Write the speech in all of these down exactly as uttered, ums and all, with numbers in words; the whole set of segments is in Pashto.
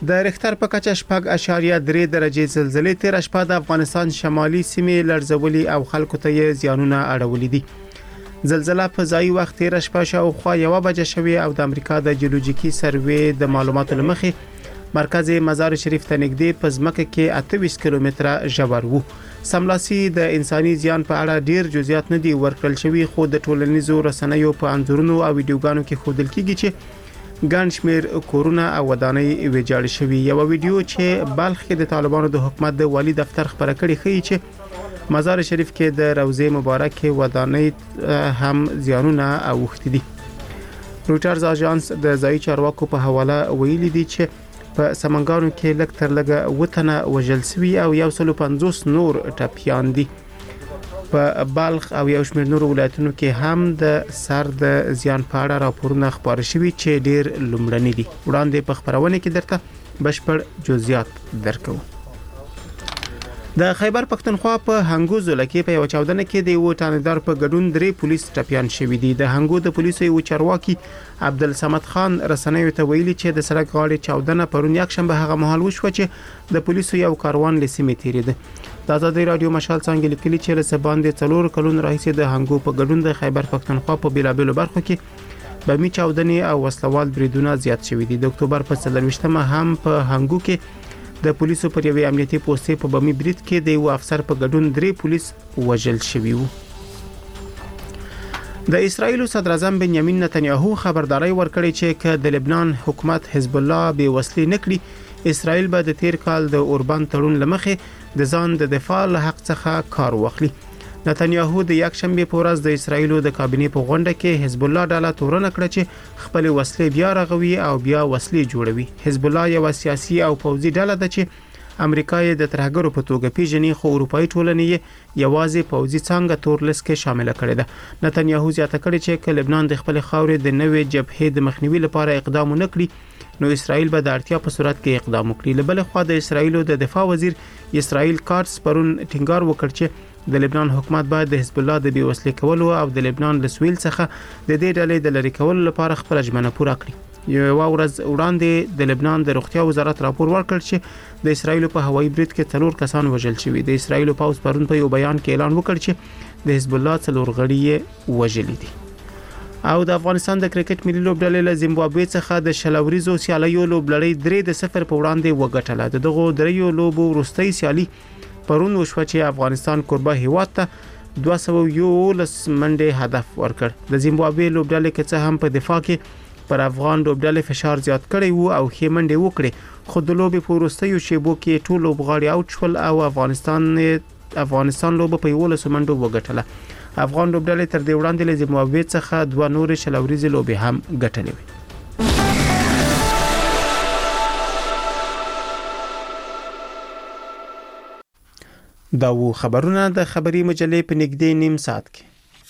د ریختر په کچه شپږ اشاریه درې درجه زلزلې تیر شپه د افغانستان شمالي سیمې لړزولي او خلکو ته یې زیانونه اړولي دي. زلزلہ په ځای وخت تیر شپه شاوخوا یو بجه شوې او د امریکا د جیولوژیکي سروې د معلوماتو لمخې مرکز مزار شریف ته نږدې په ځمکه کې اته ویشت کیلومتره ژور وو. سملاسي د انساني زیان په اړه ډیر جزئیات نه دي ورکړل شوی، خو د ټولنیزو رسنیو په انځورونو او ویډیوګانو کې ښودل کیږي چې ګڼ شمېر کورونه او ودانۍ ویجاړ شوي. یو ویډیو چې بلخ کې د طالبانو د حکومت د والی دفتر خبره کړې ښیي چې مزار شریف کې د روضه مبارکه ودانۍ هم زیانونه اوښتي دي. رویټرز اژانس د ځایي چارواکو په حواله ویلي دي چې په سمنګانو کې لږ تر لږه وتنه وژل شوي او یو سل پنځوس نور ټپیان دي. په بلخ او یو شمېر نور ولایتونو کې هم د سر د زیان په اړه راپورونه خپاره شوي چې ډیر لومړني دي. وړاندې په خبرونه کې درته بشپړ جزئیات درکو. د خیبر پختونخوا په هنګو ضلع کې په یو چاودنه کې د یو ټانیدار په ګډون درې پولیس ټپیان شوي دي. د هنګو د پولیسو یو چارواکي عبدالصمد خان رسنیو ته ویلي چې د سړک غاړې چاودنه پرون یک شنبه هغه مهال وشوه چې د پولیسو یو کاروان لسیمې تیریده. د آزادۍ رادیو مشال څنګه لیکلي چې له سباندې څلور کلون راهیسې د هنګو په ګډون د خیبر پختونخوا په بیلابېلو برخو کې بمي چاودنې او وسلوال بریدونه زیات شوي دي. د اکتوبر په څلرویشتمه هم په هنګو کې د پولیسو پر یوې امنیتي پوستې په بمي برید کې د یو افسر په ګډون درې پولیس وژل شوي وو. د اسرایل صدر اعظم بنیامین نتنیاهو خبرداري ورکړې چې که د لبنان حکومت حزب الله به وسلې نکړي، اسرایل به د تیر کال د اوربان تړون لمخې د ځان د دفاع له حق څخه کار واخلي. نتنیاهو د یک شنبه په ورځ د اسرایل د کابینې په غونډه کې حزب الله ډله تورن کړه چې خپل وسلې بیا رغوي او بیا وسلې جوړوي. حزب الله یو سیاسي او پوځي ډله ده چې امریکا یې د ترهګرو په توګه پیژني، خو اروپאי ټولنې یې یوازې پوځي څنګه تور لیست کې شامل کړي ده. نتنیاهو زیاته کړي چې که لبنان د خپل خاورې د نوې جبهې د مخنیوي لپاره اقدام ونکړي، نو اسرائیل به د اړتیا په صورت کې اقدام وکړي. له بل خوا د اسرائیل د دفاع وزیر اسرائیل کارتس پرون ټینګار وکړ چې د لبنان حکومت باید د حزب الله د بیوسلې کولو او د لبنان له سویل څخه د دې ډلې د لری کولو لپاره خپل ژمنه پوره کړي. یو ورځ وړاندې د لبنان د روغتیا وزارت راپور ورکړ چې د اسرائیل په هوایي برید کې څلور کسان وژل شوي. د اسرائیل پوځ پرون په یو بیان کې اعلان وکړ چې د حزب الله څلور غړي وژل دي. او د افغانستان د کرکټ ملي لوبډلې له زیمبابوې څخه د شلوریزو سیالیو لوبلړۍ درې د صفر په وړاندې وګټله. د دغو دریو لوبو وروستۍ سیالي پرون وشوه چې افغانستان کوربه هیواد ته دوه سوه یولس منډې هدف ورکړ. د زیمبابوې لوبډلې کې څه هم په دفاع کې پر افغان لوبډلې فشار زیات کړی وو او ښې منډې وکړې، خو د لوبې په وروستیو شیبو کې ټول لوبغاړي اوټ شول او افغانستان افغانستان لوبه په یولس منډو وګټله. افغان لوبډلې تر دې وړاندې له زیمبابوې څخه دوه نورې شلوریزې لوبې هم ګټلې وې. دا و خبرونه د خبري مجلې په نږدې نیم ساعت کې.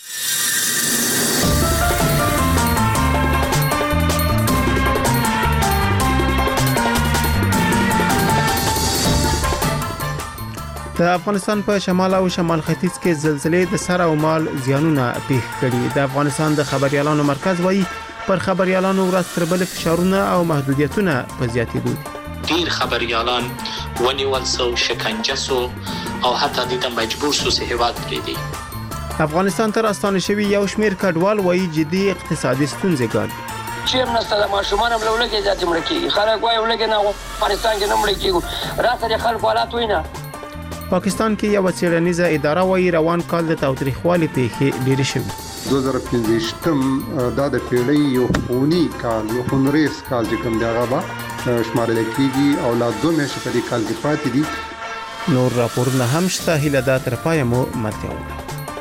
د افغانستان په شمال او شمال ختیځ کې زلزلې د سر او مال زیانونه پیښ کړي. د افغانستان د خبريالانو مرکز وایي پر خبريالانو ورځ تر بلې فشارونه او محدودیتونه په زیاتېدو دي. ډیر خبريالان ونیول سو، شکنجه سو او حتی د مجبور سو سه هیواد پریدي. افغانستان تر استانه شوی یو شمیر کډوال وایي جدي اقتصادي ستونزې ګالي. چې مسله ماشومان هم لولګي ذات مړکی خلک وایي ولګي نه افغانستان کې نه مړکی راځي خلک حالات وینا. پاکستان کې یو څېړنیزه اداره وایي روان کال د تاوتریخوالي پیښې ډېرې شوې. دوه زره پنځویشتم دا د پیړۍ یو خونی کال یو خونریز کال چې کوم دی هغه به شمارل کېږي او لا دوه میاشتې په دې کال کې پاتې دي. نور راپورونه هم شته، هیله ده تر پایه مو ملتیا وکړئ.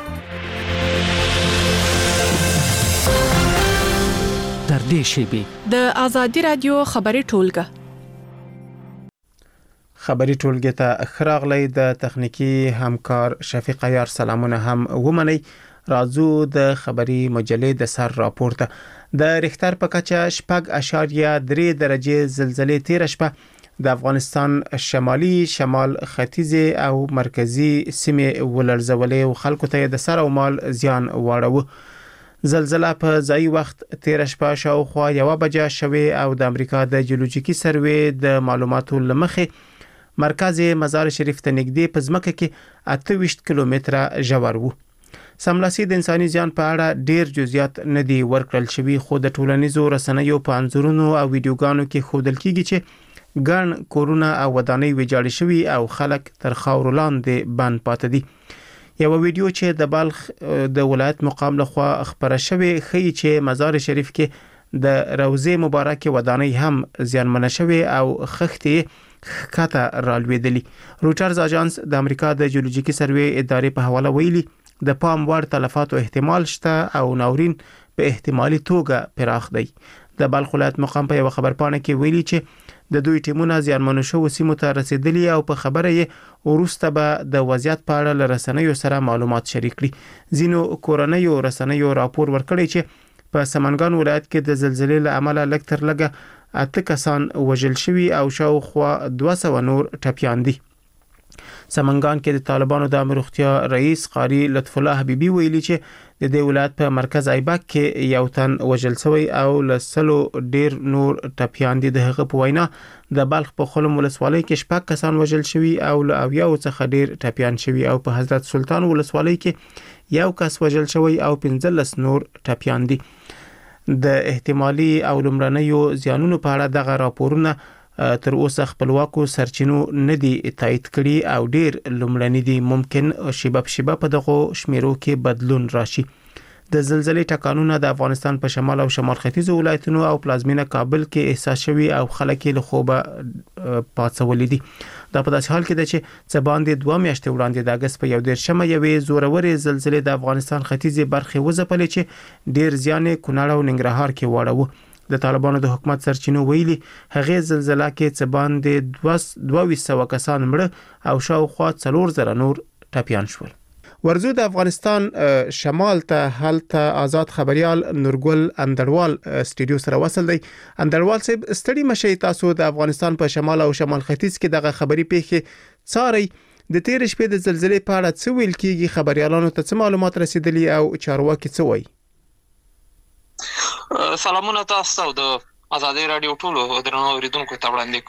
تر دې شیبې د آزادۍ رادیو خبري ټولګه خبري ټولګه ته خراغلی د تخنیکی همکار شفیق عیار سلامونه هم ومني. راځو د خبري مجلې د سر راپورته. د ریختر په کچه شپږ اشاریه درې درجه زلزلې تیر شپه د افغانستان شمالي، شمال ختیځ او مرکزی سیمې ولړزولې او خلکو ته د سر او مال زیان واړو. زلزلہ په ځای وخت تیر شپه شاوخوا یوه بجه شوې او د امریکا د جیولوجیکي سروې د معلوماتو لمخې مرکز مزار شریف ته نږدې په ځمکه کې اته ویشت کیلومتره ژور وو. سملاسي د انساني زیان په اړه ډیر جزئیات نه دي ورکړل شوي، خو د ټولنیزو رسنیو په انځورونو او ویډیوګانو کې ښودل کیږي چې ګڼ کورونه او ودانۍ ویجاړې شوي او خلک تر خاورو لاندې بند پاتې دي. یو ویډیو چې د بلخ د ولایت مقام لخوا خبره شوې ښیي چې مزار شریف کې د روضې مبارکې ودانۍ هم زیانمنه شوې او خښتې ښکته رالوېدلي. روټرز اژانس د امریکا د جیولوجیکي سروې ادارې په حواله ویلي د پام وړ تلفاتو احتمال شته او ناورین په احتمالي توګه پراخ دی. د بلخ ولایت مقام په یو خبرپاڼه کې ویلي چې د دوی ټیمونه زیانمنو شوو سیمو ته رسیدلي او په خبره یې وروسته به د وضعیت په اړه له رسنیو سره معلومات شریک کړي. ځینو کورنیو رسنیو راپور ورکړی چې په سمنګان ولایت کې د زلزلې له امله لږ تر لږه اته کسان وژل شوي او شاوخوا دوه سوه نور ټپیان دي. سمنګان کې د طالبانو د امر روغتیا رئیس قاری لطف الله حبیبی ویلي چې د دې ولایت په مرکز ایبک کې یو تن وژل شوی او لسلو ډیر نور ټپیان دي. د هغه په وینا د بلخ په خلم ولسوالۍ کې شپږ کسان وژل شوي او له اویاو څخه ډیر ټپیان شوي او په حضرت سلطان ولسوالۍ کې یو کس وژل شوی او پنځلس نور ټپیان دي. د احتمالي او لمړنیو زیانونو په اړه دغه راپورونه تر اوسه خپلواکو سرچینو نه دي تایید کړي او ډیر لمړني دي. ممکن شیبه په شیبه په دغه شمیرو کې بدلون راشي. د زلزلې ټکانونه د افغانستان په شمال او شمال ختیځو ولایتونو او پلازمینه کابل کې احساس شوي او خلک له خوبه پاتې دي. دا په داسې حال کې ده چې څه باندې دوه میاشتې وړاندې د اگست په یو دیرشمه یوې زورورې زلزلې د افغانستان ختیځې برخې وځپلې چې ډیر زیان یې کونړ او ننګرهار کې واړاوه. د طالبانو د حکومت سرچینو ویلي هغه زلزلہ کې څه باندې دوه ویشت کسان مړه او شاوخوا څلور زره نور ټپیان شول. ورزو د افغانستان شمال ته هلته آزاد خبريال نورګل اندروال سټډیو سره وصل دی. اندروال صاحب ستړي مشي، تاسو د افغانستان په شمال او شمال ختیځ کې دغه خبري پیښې څاري. د تیر شپې د زلزلې په اړه څه ویل کیږي؟ خبريالانو ته څه معلومات رسیدلي او چارواکي څه وایي؟ سلامونه تاسو ته د آزادي رادیو ټولو درنو اوریدونکو ته وړاندې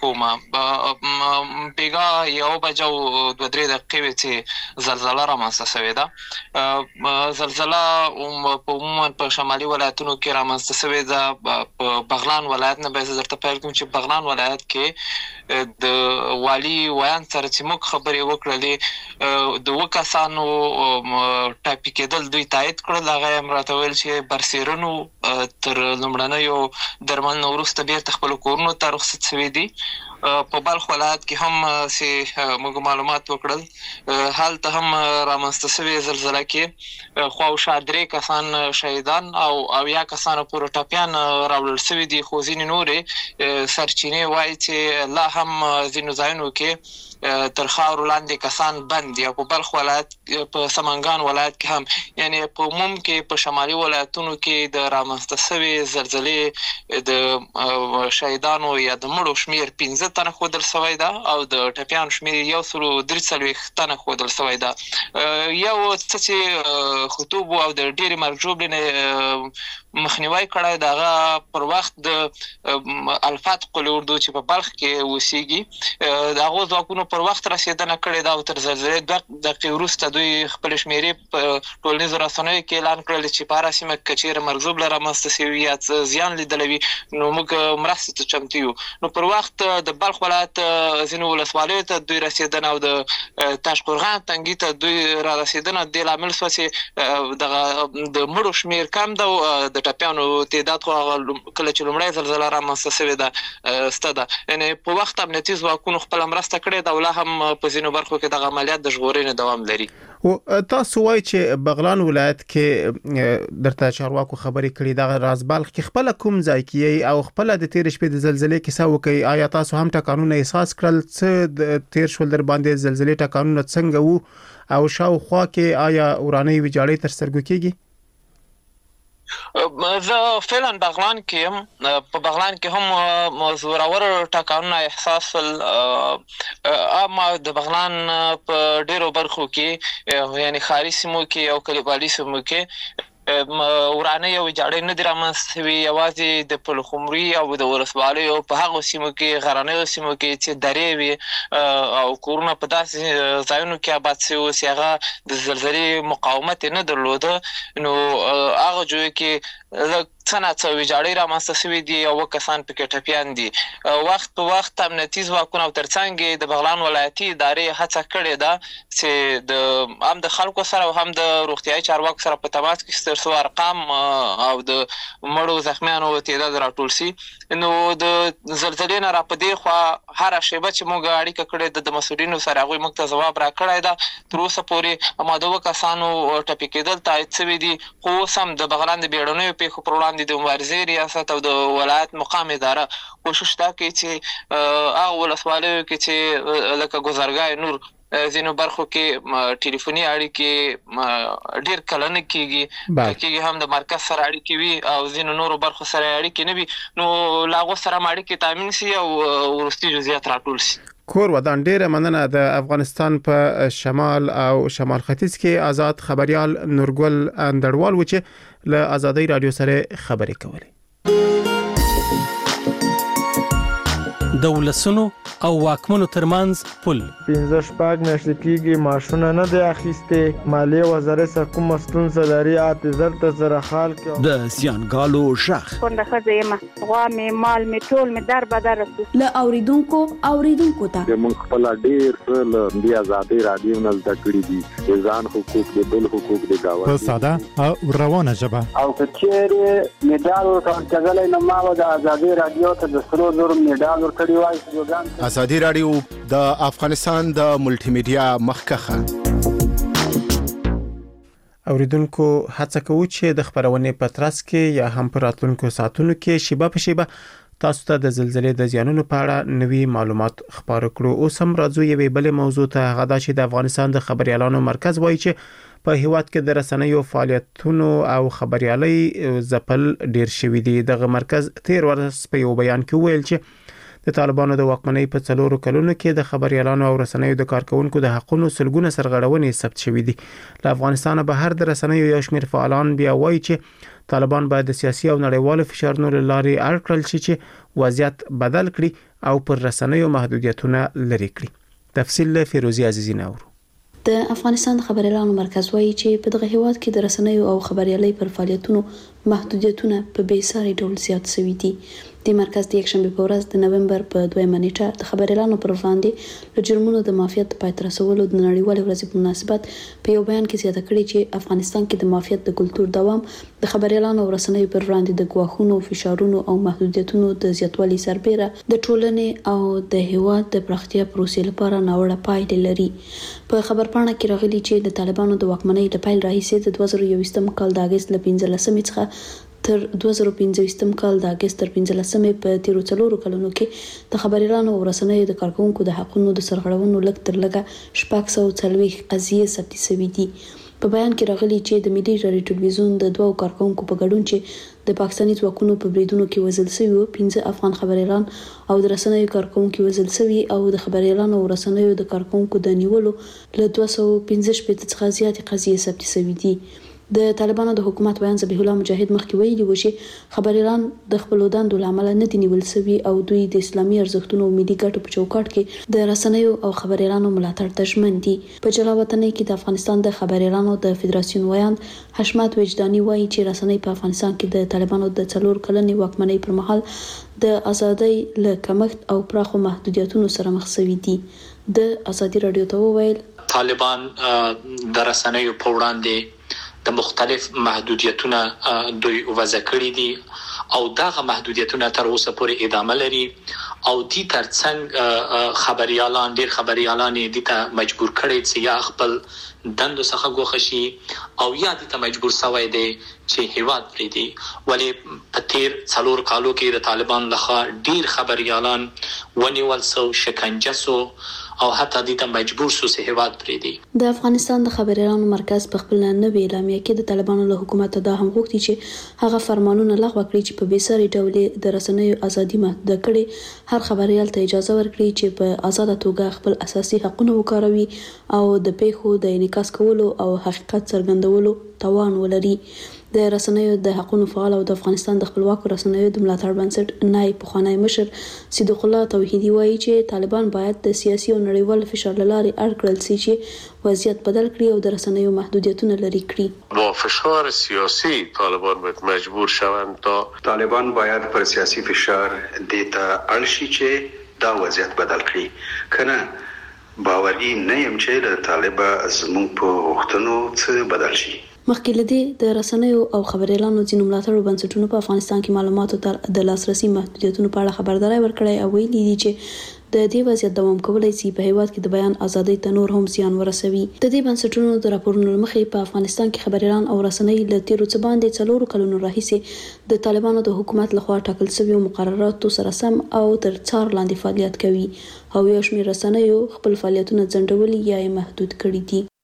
کوم. بیګا یو بجو دوه درې دقیقې چې زلزلہ رامنځته شوې ده. زلزلہ په عموما په شمالي ولایتونو کې رامنځته شوې ده. په بغلان ولایت نه به درته پیل کوم چې بغلان ولایت کې د والی ویان سره چې موږ خبرې وکړلې د وکاسانو ټاپی کېدل دوی تایید کړل. هغه هم راته ویل چې برسیرونو تر لومړنیو درملنو وروسته بیرته خپل کورونو ته رخصت شوي دي. په بلخ ولایت کې هم چې موږ معلومات وکړل هلته هم رامنځته شوې زلزلہ کې خواوشا درې کسان شهیدان او اویا کسان پورې ټپیان راوړل شوي دي. خو ځینې نورې سرچینې وایي چې لا هم ځینو ځایونو کې تر خاورو لاندې کسان بند دي. په بلخ ولایت په سمنګان ولایت کې هم یعنی په عموم کې په شمالي ولایتونو کې د رامنځته شوې زلزلې د شهیدانو یا د مړو شمیر پنځه تنه ښودل شوی ده او د ټپیانو شمیر یو سلو درې څلوېښت تنه ښودل شوی ده. یو څه چې خطوب او د ډېرې مرګ ژوبلې مخنیوی کړی د هغه پر وخت د الفات قل اردو چې په بلخ کې اوسېږي د هغو ځواکونو پر وخت رسېدنه کړې ده او تر زلزلې دوه دقیقې وروسته دوی خپلې شمېرې په ټولنیزو رسنیو کې اعلان کړل چې په هره سیمه کې که چېرې مرګ ژوبله رامنځته شوي یا څه زیان لیدلی وي نو موږ مرستې ته چمتو یو. نو پر وخت د بلخ ولایت ځینو ولسوالیو ته دوی رسېدنه او د تاشقرغان تنګي ته دوی را رسېدنه دې لامل شوه چې دغه د مړو شمېر کم ده او د ټپیانو تعداد خو هغه کله چې لومړی زلزله رامنځته شوې ده سته ده. یعنې په وخت امنیتي ځواکونو خپله مرسته کړې ده او لا هم په ځینو برخو کې دغه عملیات د ژغورنې دوام لري. تاسو وایي چې بغلان ولایت کې درته چارواکو خبرې کړي دغه راز بلخ کې خپل کوم ځای کې او خپل د تیر شپې د زلزلې کیسه وکړي؟ آیا تاسو هم ټکانونه احساس کړل؟ څه د تیر شول در باندې زلزلې ټکانونه څنګه وو او شاوخوا کې آیا ورانې ویجاړې تر سترګو کېږي؟ زه فعلا بغلان کې هم په بغلان کې هم زورور ټکانونه احساس ول. اما د بغلان په ډیرو برخو کې یعنی ښاري سیمو کې او کلیوالي سیمو کې ورانه یو جاړې نه دي رامنځته شوي، یوازې د پلخمري او د ولسوالیو په هغو سیمو کې غرنیو سیمو کې چې درې وي او کورونه په داسې ځایونو کې آباد شوي اوس هغه د زلزلې مقاومت نه درلوده، نو هغه ځای کې څه ناڅه ویجاړۍ رامنځته شوي دي او کسان پکې ټپیان دي. وخت په وخت امنیتي ځواکونه او ترڅنګ یې د بغلان ولایتي ادارې هڅه کړې ده چې د هم د خلکو سره او هم د روغتیایي چارواکو سره په تماس کې تر څو ارقام او د مړو زخمیانو تعداد راټول شي. نو د زلزلې نه را په دې خوا هره شیبه چې موږ اړیکه کړې ده د مسؤلینو سره، هغوی موږ ته ځواب راکړی ده. تر اوسه پورې همدا اووه کسانو ټپي کېدل تایید شوي دي، خو اوس هم د بغلان د بیړنیو پیښو پر وړاندې د مبارزې ریاست او د ولایت مقام اداره کوشش دا کوي چې هغه ولسوالیو کې چې لکه ګذرګاه نور ځینو برخو کې ټلیفوني اړیکې ډېر کله نه کېږي، کېږي هم د مرکز سره اړیکې وي او ځینو نورو برخو سره اړیکې نه وي، نو له هغو سره هم اړیکې تامین شي او وروستي جزئیات راټول شي. کور ودان ډیره مننه. د افغانستان په شمال او شمال ختیځ کې آزاد خبريال نورګل اندړوال و چې له آزادۍ رادیو سره خبرې کولې. د ولسونو او واکمنو ترمنځ پل پنځه شپږ میاشتې کېږي ماشونه نه دی اخیستې، مالیې وزارت سره کومه ستونزه لري، اته زر ته زره خال کې د زیانګالو شخ پنده ښځه یم، غوا مې مال مې ټول مې در بدر رسو له اوریدونکو اوریدونکو ته موږ خپل ډېر څه له دې آزادۍ رادیو نه زده کړي دي، د ځان حقوق د بل حقوق د گاونډي په ساده او روانه ژبه. او که چیرې میډال ورکول کېدلی نو ما به د آزادۍ رادیو ته د سرو زرو میډال ورکړی وای. آزادۍ رادیو د افغانستان د ملټي میډیا مخکخه. اوریدونکو هڅه کوو چې د خبرونې په ترڅ کې یا هم په راتلونکو ساعتونو کې شیبه په شیبه تاسو ته د زلزلې د زیانونو په اړه نوي معلومات خبر کړو. اوس هم راځو یوې بلې موضوع ته، هغه دا چې د افغانستان د خبريالانو مرکز وایي چې په هیواد کې د رسنیو فعالیتونو او خبريالۍ ځپل ډیر شوي دي. دغه مرکز تیر ورځ په یو بیان کې ویل چې د طالبانو د واکمنۍ په څلورو کلونو کې د خبريالانو او رسنیو د کارکونکو د حقوقو سلګونه سرغړونې ثبت شوې دي. له افغانستان بهر د رسنیو یو شمېر فعالان بیا وایي چې طالبان باید د سیاسي او نړیوالو فشارونو لارې اړ کړل شي چې وضعیت بدل کړي او پر رسنیو محدودیتونه لري کړي. تفصیل له فیروزی عزیزی ناورو. د افغانستان د خبريالانو مرکز وایي چې په دغه هیواد کې د رسنیو او خبريالۍ پر فعالیتونو محدودیتونه په بیساري ډول زیات شوي دي. د مرکز د یکشنبه په ورځ د نومبر په دویمه نیټه د خبريالانو پر وړاندې له جرمونو د مافیات د پای ته رسولو د نړیوالې ورځې په مناسبت په یو بیان کې زیاته کړې چې افغانستان کې د مافیات د کلتور دوام د خبريالانو او رسنیو پر وړاندې د ګواښونو، فشارونو او محدودیتونو د زیاتوالي سربېره د ټولنې او د هیواد د پراختیا پروسې لپاره ناوړه پایلې لري. په خبرپاڼه کې راغلي چې د طالبانو د واکمنۍ له پیل راهیسې د دوه زره یوویشتم کال د اگست له پنځلسمې څخه تر دوه زره پنځویشتم کال د اگست تر پنځلسمې په تیرو څلورو کلونو کې د خبريالانو او رسنیو د کارکونکو د حقوقو د سرغړونو لږ تر لږه شپږ سوه څلوېښت قضیې ثبت شوي دي. په بیان کې راغلي چې د ملي رادیو ټلویزیون د دوو کارکونکو په ګډون چې د پاکستاني ځواکونو په بریدونو کې وژل شوي وو، پنځه افغان خبريالان او د رسنیو کارکونکو وژل شوي او د خبريالانو او رسنیو د کارکونکو د نیولو له دوه سوه پنځه شپېته څخه زیاتې قضیې ثبت شوي دي. د طالبانو د حکومت ویان ذبیح الله مجاهد مخکې ویلي و چې خبريالان د خپل دندو لامل نه دي نیول شوي او دوی د اسلامي ارزښتونو او ملي ګټو په چوکاټ کې د رسنیو او خبريالانو ملاتړ ته ژمن دي. په جلا وطنۍ کې د افغانستان د خبريالانو د فدراسیون ویان حشمت وجداني وایي چې رسنۍ په افغانستان کې د طالبانو د څلور کلنې واکمنۍ پر مهال د ازادۍ له کمښت او پراخو محدودیتونو سره مخ شوي دي. د ازادي رادیو ته وویل طالبان د رسنیو په وړاندې د مختلف محدودیتونه دوی وضع کړی دي او دغه محدودیتونه تر اوسه پورې ادامه لري او دې ترڅنګ خبريالان ډېر خبريالان دې ته مجبور کړي چې یا خپل دندو څخه ګوښه شي او یا دې ته مجبور شوی دی چې هیواد پرېږدي. ولې په تیر څلور کالو کې د طالبان لخوا ډېر خبريالان ونیول سو، شکنجه سو او حتی دې ته مجبور شو چې هیواد پرېږدي. د افغانستان د خبريالانو مرکز په خپل نوې اعلامیه کې د طالبانو له حکومت دا هم غوښتي چې هغه فرمانونه لغوه کړي چې په بیساري ډول د رسنیو ازادي محدود کړي، هر خبريال ته اجازه ورکړي چې په آزاده توګه خپل اساسي حقوقونه وکاروي او د پیښو د انعکاس کولو او حقیقت څرګندولو توان ولري. د رسنیو د حقوقو فعال او د افغانستان د خپلواک رسنیو د ملاتړ بنسټ نای پخوانی مشر صدیق الله توحیدی وایي چې طالبان باید د سیاسي او نړیوال فشار لاري اړ کړل شي چې وضعیت بدل کړي او د رسنیو محدودیتونه لري کړي. با فشار سیاسی طالبان باید مجبور شوند تا طالبان باید پر سیاسی فشار دیتا اړ شي چې دا وضعیت بدل کړي. کنه باوري نه يم چې د طالبا زموږ په وختونو څه بدل شي. مخکې لدی د رسنیو او خبريالانو ځینو ملاتړو بنسټونو په افغانستان کې معلوماتو ته د لاسرسي محدودیتونو په اړه خبرداري ورکړې او ویلي دي چې د دې وضعیت دوام کولای شي په هیواد کې د بیان ازادۍ ته نور هم زیان ورسوي. د دې بنسټونو د راپورونو مخې په افغانستان کې خبريالان او رسنۍ له تیرو څه باندې څلورو کلونو راهیسې د طالبانو د حکومت لخوا ټاکل شوی مقرراتو سره سم او تر څار لاندې فعالیت کوي او یو شمېر رسنیو خپل فعالیتونه ځنډولي یا محدود کړي دي.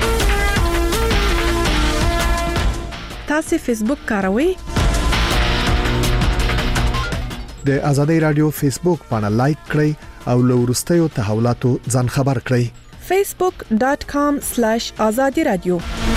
تاسو فیسبوک کاروئ؟ د ازادي رادیو فیسبوک باندې لایک کړئ او له وروستیو تحولاتو ځان خبر کړئ. facebook dot com slash azadi radio.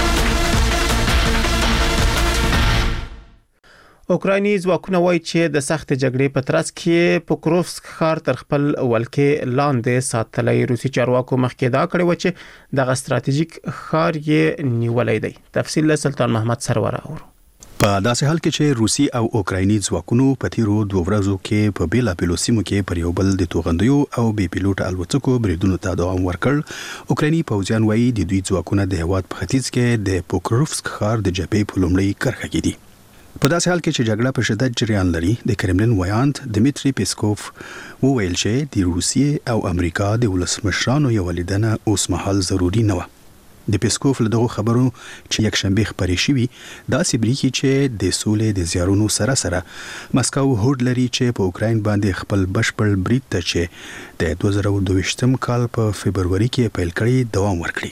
اوکرایني ځواکونه وایي چې د سخت جګړې په ترڅ کې پوکروفسک ښار تر خپل ولکې لاندې ساتلای. روسي چارواکو مخکې دا کړی و چې دغه ستراتیژیک ښار یې نیولای دی. تفصیل له سلطان محمد سرور اورو. په داسې حال کې چې روسي او اوکرایني ځواکونو په تیرو دوه ورځو کې په بیلا بیلو سیمو کې پر یو بل د توغندیو او بي پیلوټ الوتکو بریدونو ته دوام ورکړ. اوکرایني پوځیان وایي د دوی ځواکونه د هیواد په ختیځ کې د پوکروفسک ښار د جبهې په لومړۍ کرښه کې دي. په داسې حال کې چې جګړه په شدت جریان لري، د کرملین وایانت دمیټری پیسکوف وویل چې د روسیې او امریکا د ولسمشرانو یو لیدنه اوس مهال ضروری نه و. د پیسکوف له دغه خبرو چې یک شنبه خبرې شوې دا سبریکي چې د سولې د زیارونو سره سره مسکو هوډ لري چې په اوکراین باندې خپل بشپړ برید ته چې د دوه زره دوه ویشتم کال په فبرवरी کې پیل کړی دوام ورکړي.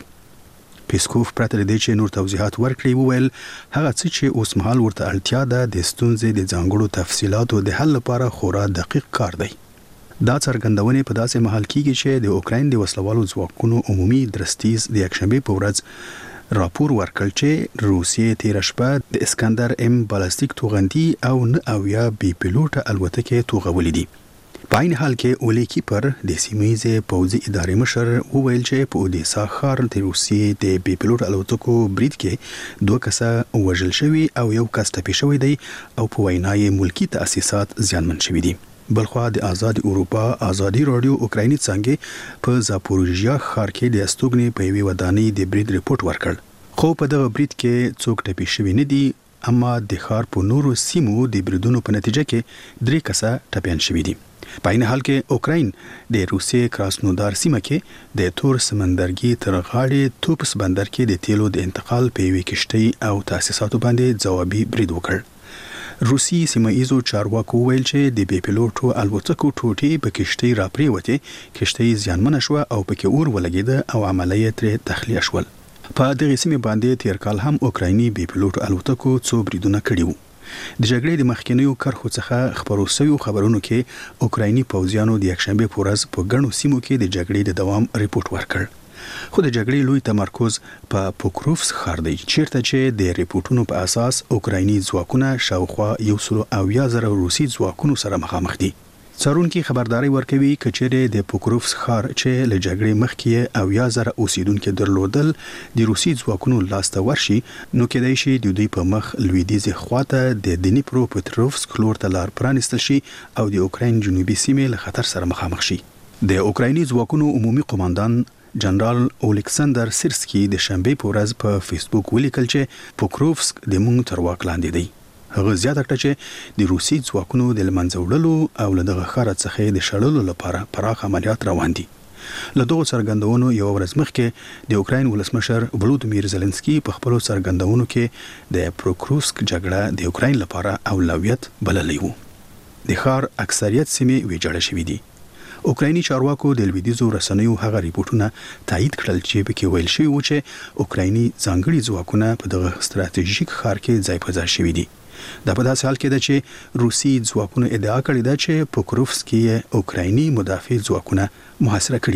پیسکوف پرته لدی چې نور توضیحات ورکړي وویل هغه څه چې اوس مهال ورته اړتیا ده د ستونزې د ځانګړو تفصيلاتو د حل لپاره خورا دقیق کار دی. دا څرګندونه په داسې محل کېږي چې د اوکراین د وسلوالو ځواکونو عمومي درستیز د یکشنبه په ورځ راپور ورکړ چې روسیې تیر شپه د اسکندر ام بالستیک توغندي او نه اویا بي پیلوټ الوتکې توغولې دي. په عین حال کې اولی کیپر د سیمایي پوځي ادارې مشر وویل چې په اودیسا ښار د روسیې د بي پیلوټ الوتکو برید کې دوه کسه وژل شوي او یو کس ټپي شوی دی او په وینای ملکی تاسیسات زیانمن شوي دي. بلخوا د آزاد اروپا ازادي رادیو اوکرایني څنګه په زاپوروژیا ښار کې د استوګنې په یوه ودانۍ د برید ریپورت ورکړ. خو په دغه برید کې څوک ټپي شوي نه دي، اما د ښار په نورو سیمو د بریدونو په نتیجه کې درې کسه ټپيان شوي دي. په عین حال کې اوکراین د روسیې کراسنودار سیمه کې د تور سمندرګي تر غاړې توپس بندر کې د تیلو د انتقال په یوه کشتۍ او تاسیساتو باندې ځوابي برید وکړ. روسي سیمایي چارواکو ویل چې د بي پیلوټو الوتکو ټوټې په کشتۍ راپریوتې، کشتۍ زیانمن شو او پکې اور ولګید او عملیات تر تخلیه شول. په دغه سیمه باندې تیر کال هم اوکرایني بي پیلوټ الوتکو څو بریدونه کړي وو. د جګړې د مخکینیو کرخو څخه خبرو شویو خبرونو کې اوکرایني پوځیانو د یکشنبه په ورځ په ګڼو سیمو کې د جګړې د دوام ریپورت ورکړ. خو د جګړې لوی تمرکز په پوکروفسک ښار دی چیرته چې د ریپورتونو په اساس اوکرایني ځواکونه شاوخوا یو سل او اویا زره روسي ځواکونو سره مخامخ دي. څارونکي خبرداري ورکوي کچېره د پوکروفسک ښار چې له جګړې مخکې او یا زره اوسیدونکو درلودل د روسي ځواکونو لاسته ورشي، نو کېدای شي د دوی په مخ لویدیځ خواته د دنیپرو پټروفسک لور ته لار پرانستل شي او د اوکراین جنوبي سیمې له خطر سره مخامخ شي. د اوکرایني ځواکونو عمومي قوماندان جنرال اولکساندر سیرسکي د شنبه په ورځ په فیسبوک ولیکل چې پوکروفسک د مونږ تر واک لاندې دی. هغه زیاته کړه چې د روسي ځواکونو د لمنځه وړلو او له دغه ښار څخه د شړلو لپاره پراخ عملیات روان دي. له دغه څرګندونو یو ورځ مخکې د اوکراین ولسمشر ولودیمیر زيلنسکي په خپل څرګندونو کې د پروکروسک جګړه د اوکراین لپاره اولویت بللی وو. د ښار اکثریت سیمې ویجاړې شوې دي. اوکرایني چارواکو د لویدیځو رسنیو هغه ریپورتونه تایید کړل چې پکې ویل شوی و چې اوکرایني ځانګړي ځواکونه په دغه ستراتیژیک ښار کې ځای په ځای شوي دي. دا په داسې حال کې ده چې روسي ځواکونو ادعا کړې ده چې پوکروفسک کې اوکرایني مدافع ځواکونه محاصره کړي دي.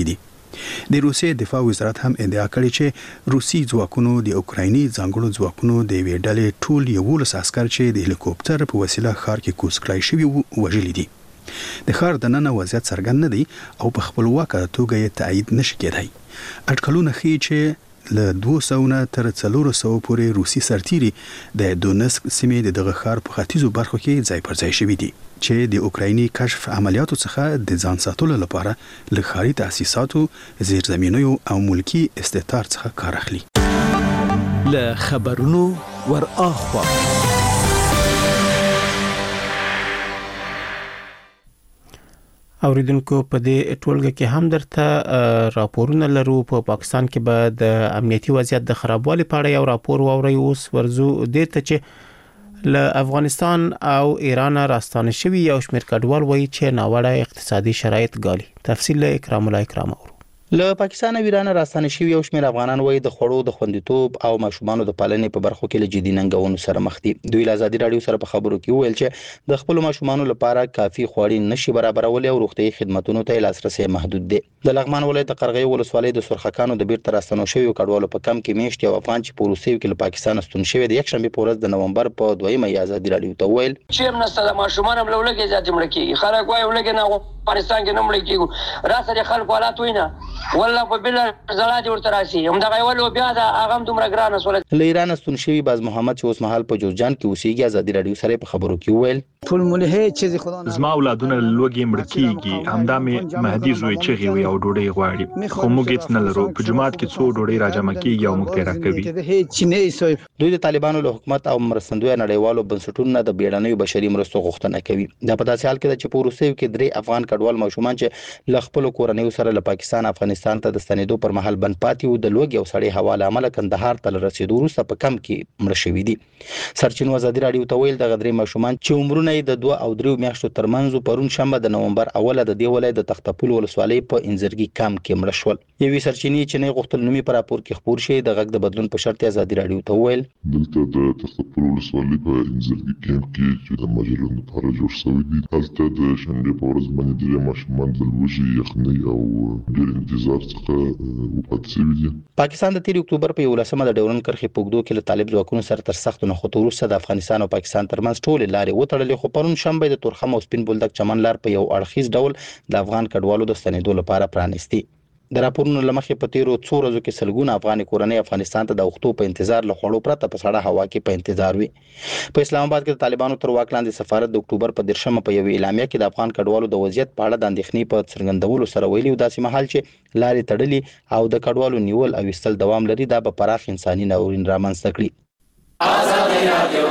د روسیې دفاع وزارت هم ادعا کړې چې روسي ځواکونو د اوکرایني ځانګړو ځواکونو د ویډلې ټول یولس عسكر چې د هلیکوپټر په وسیله خار کې کوز کړای شوی وژلي دي. د خار د نن وضعیت څرګند نه دی او په خپلواکه توګه یې تایید نشي کېدای. اټکلونه ښیي چې له دوه سوه نه تر څلور سوه پورې روسي سرتیري د دونسک سیمې د دغه خار په ختیځو برخو کې ځای پر ځای شوي دي چې د اوکرایني کشف عملیاتو څخه د ځان ساتلو لپاره له ښاري تاسیساتو، زیرزمینیو او ملکی استعمار څخه کار اخلي. له خبرونو ور اخوا اوریدونکو په دې ټولګه کې هم درته راپورونه لرو. په پا پاکستان کې به د امنیتي وضعیت د خرابوالي په اړه یو راپور واوري. اوس ورزو دې ته چې له افغانستان او ایران راستانه شوی یو شمېر کډوال وایي چې ناوړه اقتصادي شرایط ګالي. تفصیل له اکرام الله اکرام اورو. له پاکستان او ایران راستانه شوی یو شمېر افغانان وایي د خوړو د خوندیتوب او ماشومانو د پالنې په برخو کې له جدي ننګونو سره مخ دي. دوی له آزادي رادیو سره په خبرو کې وویل چې د خپل ماشومانو لپاره کافي خوړې نشي برابرول او روغتي خدماتو ته لاسرسي محدود دي. د لغمان ولایت د قرغې ولسوالۍ د سرخکانو د بیرته راستنو شوی کډوالو په کم کې میشت یو افغان چې په روسیې کې له پاکستان ستون شوی د یک شنبه په ورځ د نومبر په دویمه آزادي رادیو ته ویل چې هم نسته د ماشومان هم لولګي ځاتې مړ کیږي. خلک وايي ولګي نه افغانستان کې نه مړ کیږي. راسره خلک حالات وینا والله په بل زړه دې ورته راشي هم دا غوړو بیا دا هغه دومره ګرانه سول. له ایران ستون شوی باز محمد چې اوس مهال په جوزجان کې اوسېږي آزادي رادیو سره په خبرو کې ویل ټول ملهه چې خدا زما اولادونه لوګي مړ کیږي. همدا مې مهدي زوی چې وي او ډوډۍ غواړي خو موږ هیڅ نه لرو. په جماعت کې څو ډوډۍ راجمع کیږي او موږ ته راکوي. دوی د طالبانو له حکومت او مرستندوی نړیوالو بنسټونو د بیړنیو بشري مرستو غوښتنه کوي. دا په داسې حال کې چې په روسیې کې درې افغان کډوال ماشومان چې ل خپل کورنیو سره له پاکستان افغانستان ته د ستنېدو پر مهال بند پاتې وو د لوګي او سړی حواله عمل کندهار ته رسیدو وروسته په کم کې مړ شوی دي. سرچینو آزادي رادیو ته ویل د غدري ماشومان چې عمرونه د دوه او درې میاشتو ترمنځ پرون شنبه د نومبر اوله د دی ولایت د تختپول ولسوالۍ په انزرګي کم کې مړ شول. یوې سرچینې چې نه غوښتل نومي پر راپور کې خبر شي د غږ د بدلون په شرط آزادي رادیو ته ویل دلته د تختپول ولسوالۍ په انزرګي کم کې چې د مجلون لپاره جوړ شوی دي هلته د شنبه په ورځ باندې درې ماشومان د لوږې یخنۍ او ډېر انتظار څخه وپاتې شوي دي. پاکستان د تیر اکتوبر په یولسمه د ډیورن کرښې په اوږدو کې له طالب ځواکونو سره تر سختو نښتو وروسته د افغانستان او پاکستان ترمنځ ټولې لارې وتړلې خو پرون شنبه د تورخم او سپین بولدک چمن لار په یو اړخیز ډول د افغان کډوالو د ستنېدو لپاره پرانیستي. د راپورونو لمخې په تیرو څو ورځو کې سلګونه افغان کورنۍ افغانستان ته د وختو په انتظار له خوړو پرته په سړه هوا کې په انتظار وي. په اسلام آباد کې د طالبانو تر واک لاندې سفارت د اکتوبر په دیرشمه په یوې اعلامیه کې د افغان کډوالو د وضعیت په اړه د اندېښنې په څرګندولو سره ویلي و داسې مهال چې لارې تړلې او د کډوالو نیول او ایستل دوام لري دا به پراخ انساني ناورین رامنځته کړي. آزادي رادیو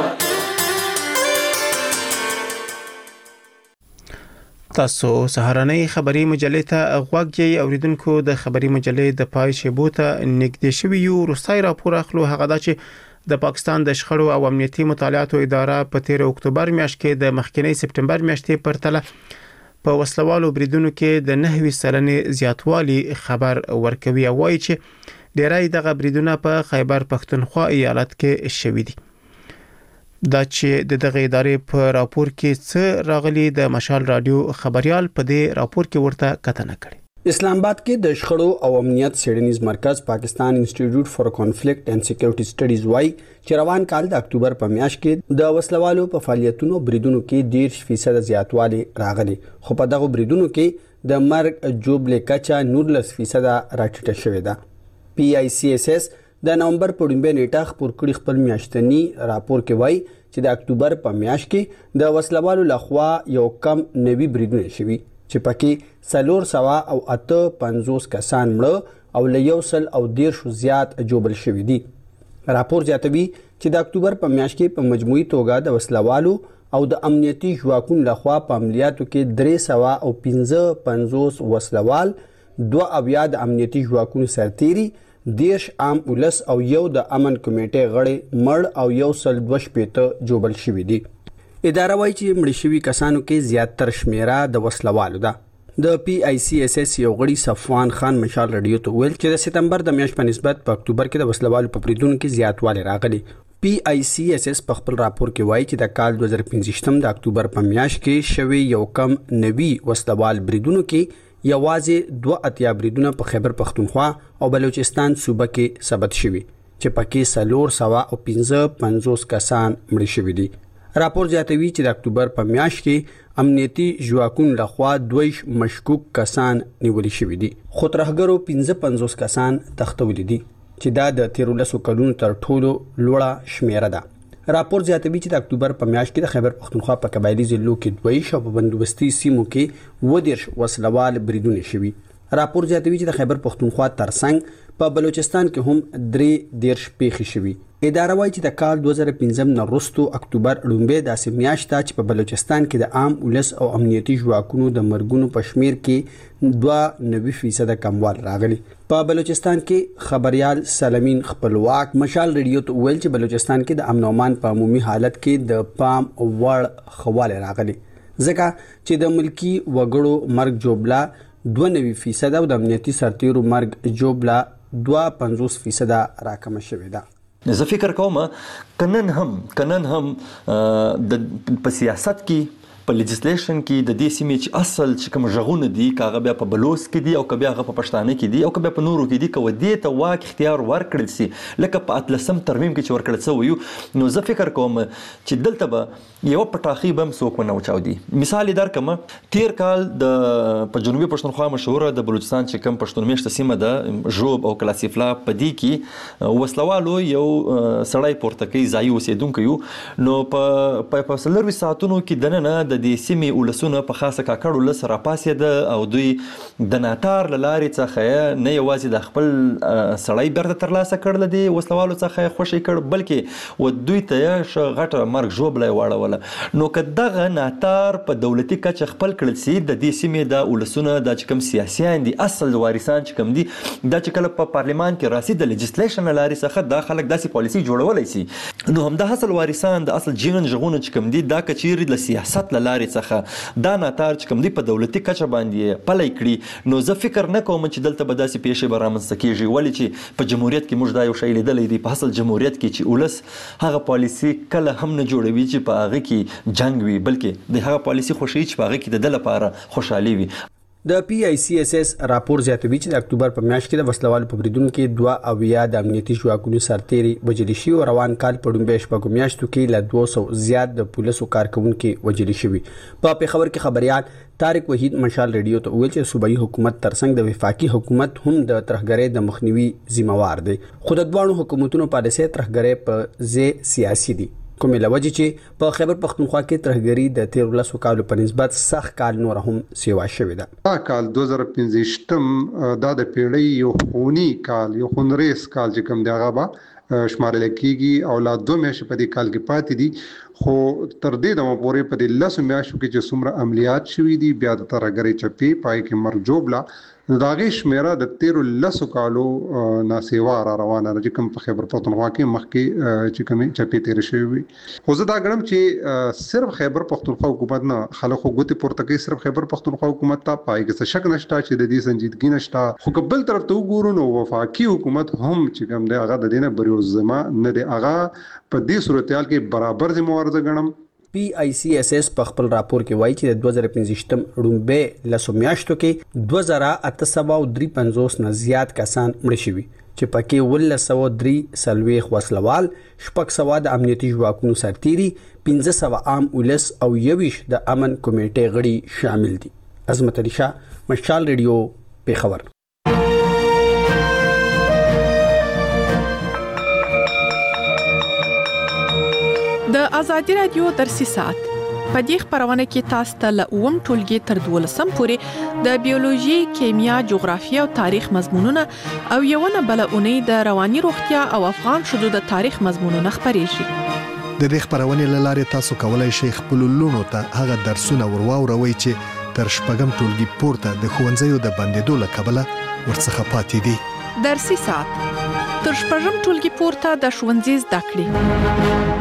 تاسو سهارنۍ خبری مجلې ته غوږ یې اوریدونکو. د خبری مجلې د پای شیبو ته نږدې شوی یو روسي راپور اخلو هغه دا چې د پاکستان د شخړو او امنیتي مطالعاتو اداره په تیر اکتوبر میاشت کې د مخکینی سپټمبر میاشتې پرتله په وسلوالو بریدونو کې د نهوي سلنې زیاتوالی خبر ورکوي او وایي چې ډیری دغه بریدونه په خیبر پښتونخوا ایالت کې شوي دي. دا چې د دغه ادارې په راپور کې څه راغلي د مشال رادیو خبريال په دې راپور کې ورته کتنه کړې. اسلام آباد کې د شخړو او امنیت څېړنیز مرکز پاکستان انسټیټیوټ فار کانفلیکټ اینڈ سکیورټي سټډیز وايي چې روان کال د اکتوبر په میاشت کې د وسلوالو په فعالیتونو بریدونو کې ډیر فیصد زیاتوالی راغلی خو په دغه بریدونو کې د مرګ جوړبلې کچا نورلس فیصد راټیټه شوې ده. پی آی سی ایس ایس د نومبر په لومړۍ نیټه خپور کړي خپل میاشتنی راپور کې وایي چې د اکتوبر په میاشت کې د وسلوالو لخوا یو کم نوي بریدونه شوي چې پکې څلور سوه او اته پنځوس کسان مړه او له یو سل او دیرشو زیات جوړبل شوي دي. راپور زیاتوي چې د اکتوبر په میاشت کې په مجموعي توګه د وسلوالو او د امنیتي ځواکونو لخوا په عملیاتو کې درې سوه او پنځه پنځوس وسلوال، دوه اویا د امنیتي ځواکونو سرتیري، دیش عام ولس او یو د امن کمیټې غړي مړ او یو سل دوه شپېته جوړبل شوي دي. اداره وایي چې مړ شوي کسانو کې زیاتره شمیره د وسلوالو ده. د پی آی سی ایس ایس یو غړي صفوان خان مشال رادیو ته ویل چې د سپتمبر د میاشتې په نسبت په اکتوبر کې د وسلوالو په بریدونو کې زیاتوالی راغلی. پی آی سی ایس ایس په خپل راپور کې وایي چې د کال دوه زره پنځه ویشت د اکتوبر په میاشت کې شوی یو کم نوي وسلوال بریدونو کې یوازې دوه اتیا بریدونه په خیبر پختونخوا او بلوچستان صوبه کې ثبت شوي چې پکې څلور سوه او پنځه پنځوس کسان مړه شوي دي. راپور زیاتوي چې د اکتوبر په میاشت کې امنیتي ژواکونو لخوا دویش مشکوک کسان نیول شوي دي خو ترهګرو پنځه پنځوس کسان تښتولي دي چې دا د تیرو لسو کلونو تر ټولو لوړه شمیره ده. راپور زیاتوي چې د اکتوبر په میاشت کې د خیبر پختونخوا په قبایلي ضلعو کې دویش او په بندوبستي سیمو کې اووه دېرش وسلوال بریدونه شوي. راپور زیاتوي چې د خیبر پختونخوا ترڅنګ په بلوچستان کې هم درې دېرش پیښې شوي. اداره وايي چې د کال دوه زره پنځم نه وروسته اکتوبر لومړۍ داسې میاشت ده چې په بلوچستان کې د عام ولس او امنیتي ژواکونو د مرګونو په شمیر کې دوه نوي فیصد کموال راغلی. په بلوچستان کې خبريال سلمین خپلواک مشال ریډیو ته ویل چې بلوچستان کې د امن او امان په عمومي حالت کې د پام وړ خواله راغلی ځکه چې د ملکی وګړو مرګ جوړبلا دوه نوي فیصد او د امنیتي سرتیرو مرګ جوړبلا دوه پنځوس فیصد راکمه شوې ده. زه فکر کوم کنن هم کنن هم د په سیاست کې په لیجسلیشن کې د دې سیمې چې اصل چې کوم ژغونه دي کاغه بیا په بلوس کې دي او کبه هغه په پښتانه کې دي او کبه په نورو کې دي کو دې ته واک اختیار ورکړل سي لکه په اتلسم ترمیم کې چې ورکړل سو نو زه فکر کوم چې دلته به یو پټاخي بم سوک نه وچاو دي. مثال درکم تیر کال د په جنوبي پښتونخوا مشهوره د بلوچستان چې کوم پښتون میشته سیمه ده ژوب او کلاسیفلا په دې کې وسلوالو یو سړی پورته کوي ځای اوسیدونکو نو په په سلروي ساعتونو کې دنه د دې سیمې ولسونه په خاصه کاکړ ولس راپاسېده او دوی د ناتار له لارې څخه نه یوازې د خپل سړی بیرته ترلاسه کړل دي وسلوالو څخه خوشي کړ بلکې و دوی ته غټه مرګ ژوبله واړوله نو که دغه ناتار په دولتي کچه خپل کړل سي د دې سیمې د ولسونه د کوم سیاسيان دي اصل وارثان چې کوم دي دا چې کله په پارلیمان کې راسي د لیجسلیشن لارې څخه د خلک داسې پالیسي جوړولای سي نو هم د اصل وارثان د اصل جینن ژغونه چې کوم دي دا کچيري د سیاست لارې څخه دا ناتار چې کوم دی په دولتي کچه باندې پلی کړي نو زه فکر نه کوم چې دلته به داسې پیښې به رامنځته کېږي ولې چې په جمهوریت کې موږ دا یو شی لیدلی دی په اصل جمهوریت کې چې ولس هغه پالیسي کله هم نه جوړوي چې په هغه کې جنگ وي بلکې د هغه پالیسي خوښوي چې په هغه کې د ده لپاره خوشحالي وي. د پی آی سی اس اس راپور زیاتوي چې د اکتوبر په میاشت کې د وسلوالو په بریدونو کې دوه اویا د امنیتي ژواکونو سرتیري وژل شوي او روان کال په لومړۍ شپږو میاشتو کې له دوه سوه زیات د پولیسو کارکونکو وژل شوي. په پېښور کې خبريال طارق وحید مشال ریډیو ته ویل چې صوبایي حکومت ترڅنګ د وفاقي حکومت هم د ترهګرۍ د مخنیوي ذمہوار دی خو د دوه حکومتونو پالیسي ترهګرۍ په ځای سیاسي دي کومې لوجه چې په خیبر پختونخوا کې ترهګری د تیر لسو کالو په نسبت سخت کال نور هم سیوا شوې ده. دا کال دوه زره پنځه دا د پیړۍ یو خونی کال یو خونریز کال چې کوم دی هغه به شمارل کېږي او لا دوه میاشتې په دې کال کې پاتې دي خو تر دې دمه پورې په دې لسو میاشتو کې چې څومره عملیات شوي دي بیا د ترهګرۍ چپې پای کې مرګ جوړبلا نو دا غي شمیره د تیر لسو کالو ناسیوا را روانه ده چې کوم په خیبر پختونخوا کې مخکې چې کوم چپی تیر شوی خو زه دا غړم چې صرف خیبر پختونخوا حکومت نه خلکو غوتی پورته کوي صرف خیبر پختونخوا حکومت ته پای کې څه شک نشته چې د دې سنجیدګي نشته خو قبل طرف ته وګورو نو وفاقي حکومت هم چې کوم دی هغه د دینه بریو زما نه دی هغه په دې صورتحال کې برابر ذمہوار ځګنم. پی آی سی اس اس په خپل راپور کې وایي چې د دوه زره پنځه لومړۍ لسو میاشتو کې دوه زره اته سوه درې پنځوس نه زیات کسان مړه شوي چې پکې اوولس سوه درې څلوېښت وسلوال شپږ سوه د امنیتي ژواکونو سرتیري پنځه سوه عام ولس او یوویشت د امن کمیټې غړي شامل دي. عظمت علي شاه مشال ریډیو پېښور. د ازادي رادیو درسي ساعت په دې خبرونه کې تاسو ته له اووم ټولګي تر دولسم پورې د بیولوژي، کیمیا، جغرافیه او تاریخ مضمونونه او یو نه بل اونۍ د رواني روغتیا او افغان شذو د تاریخ مضمونونه خبرېږي. د دې خبرونه لاره تاسو کولای شئ خپل لونو ته هغه درسونه ورواوروي چې تر شپږم ټولګي پورته د ښوونځیو د بندیدو له کبله ورڅخه پاتې دي. درسي ساعت تر شپږم ټولګي پورته د ښوونځي زده کړې.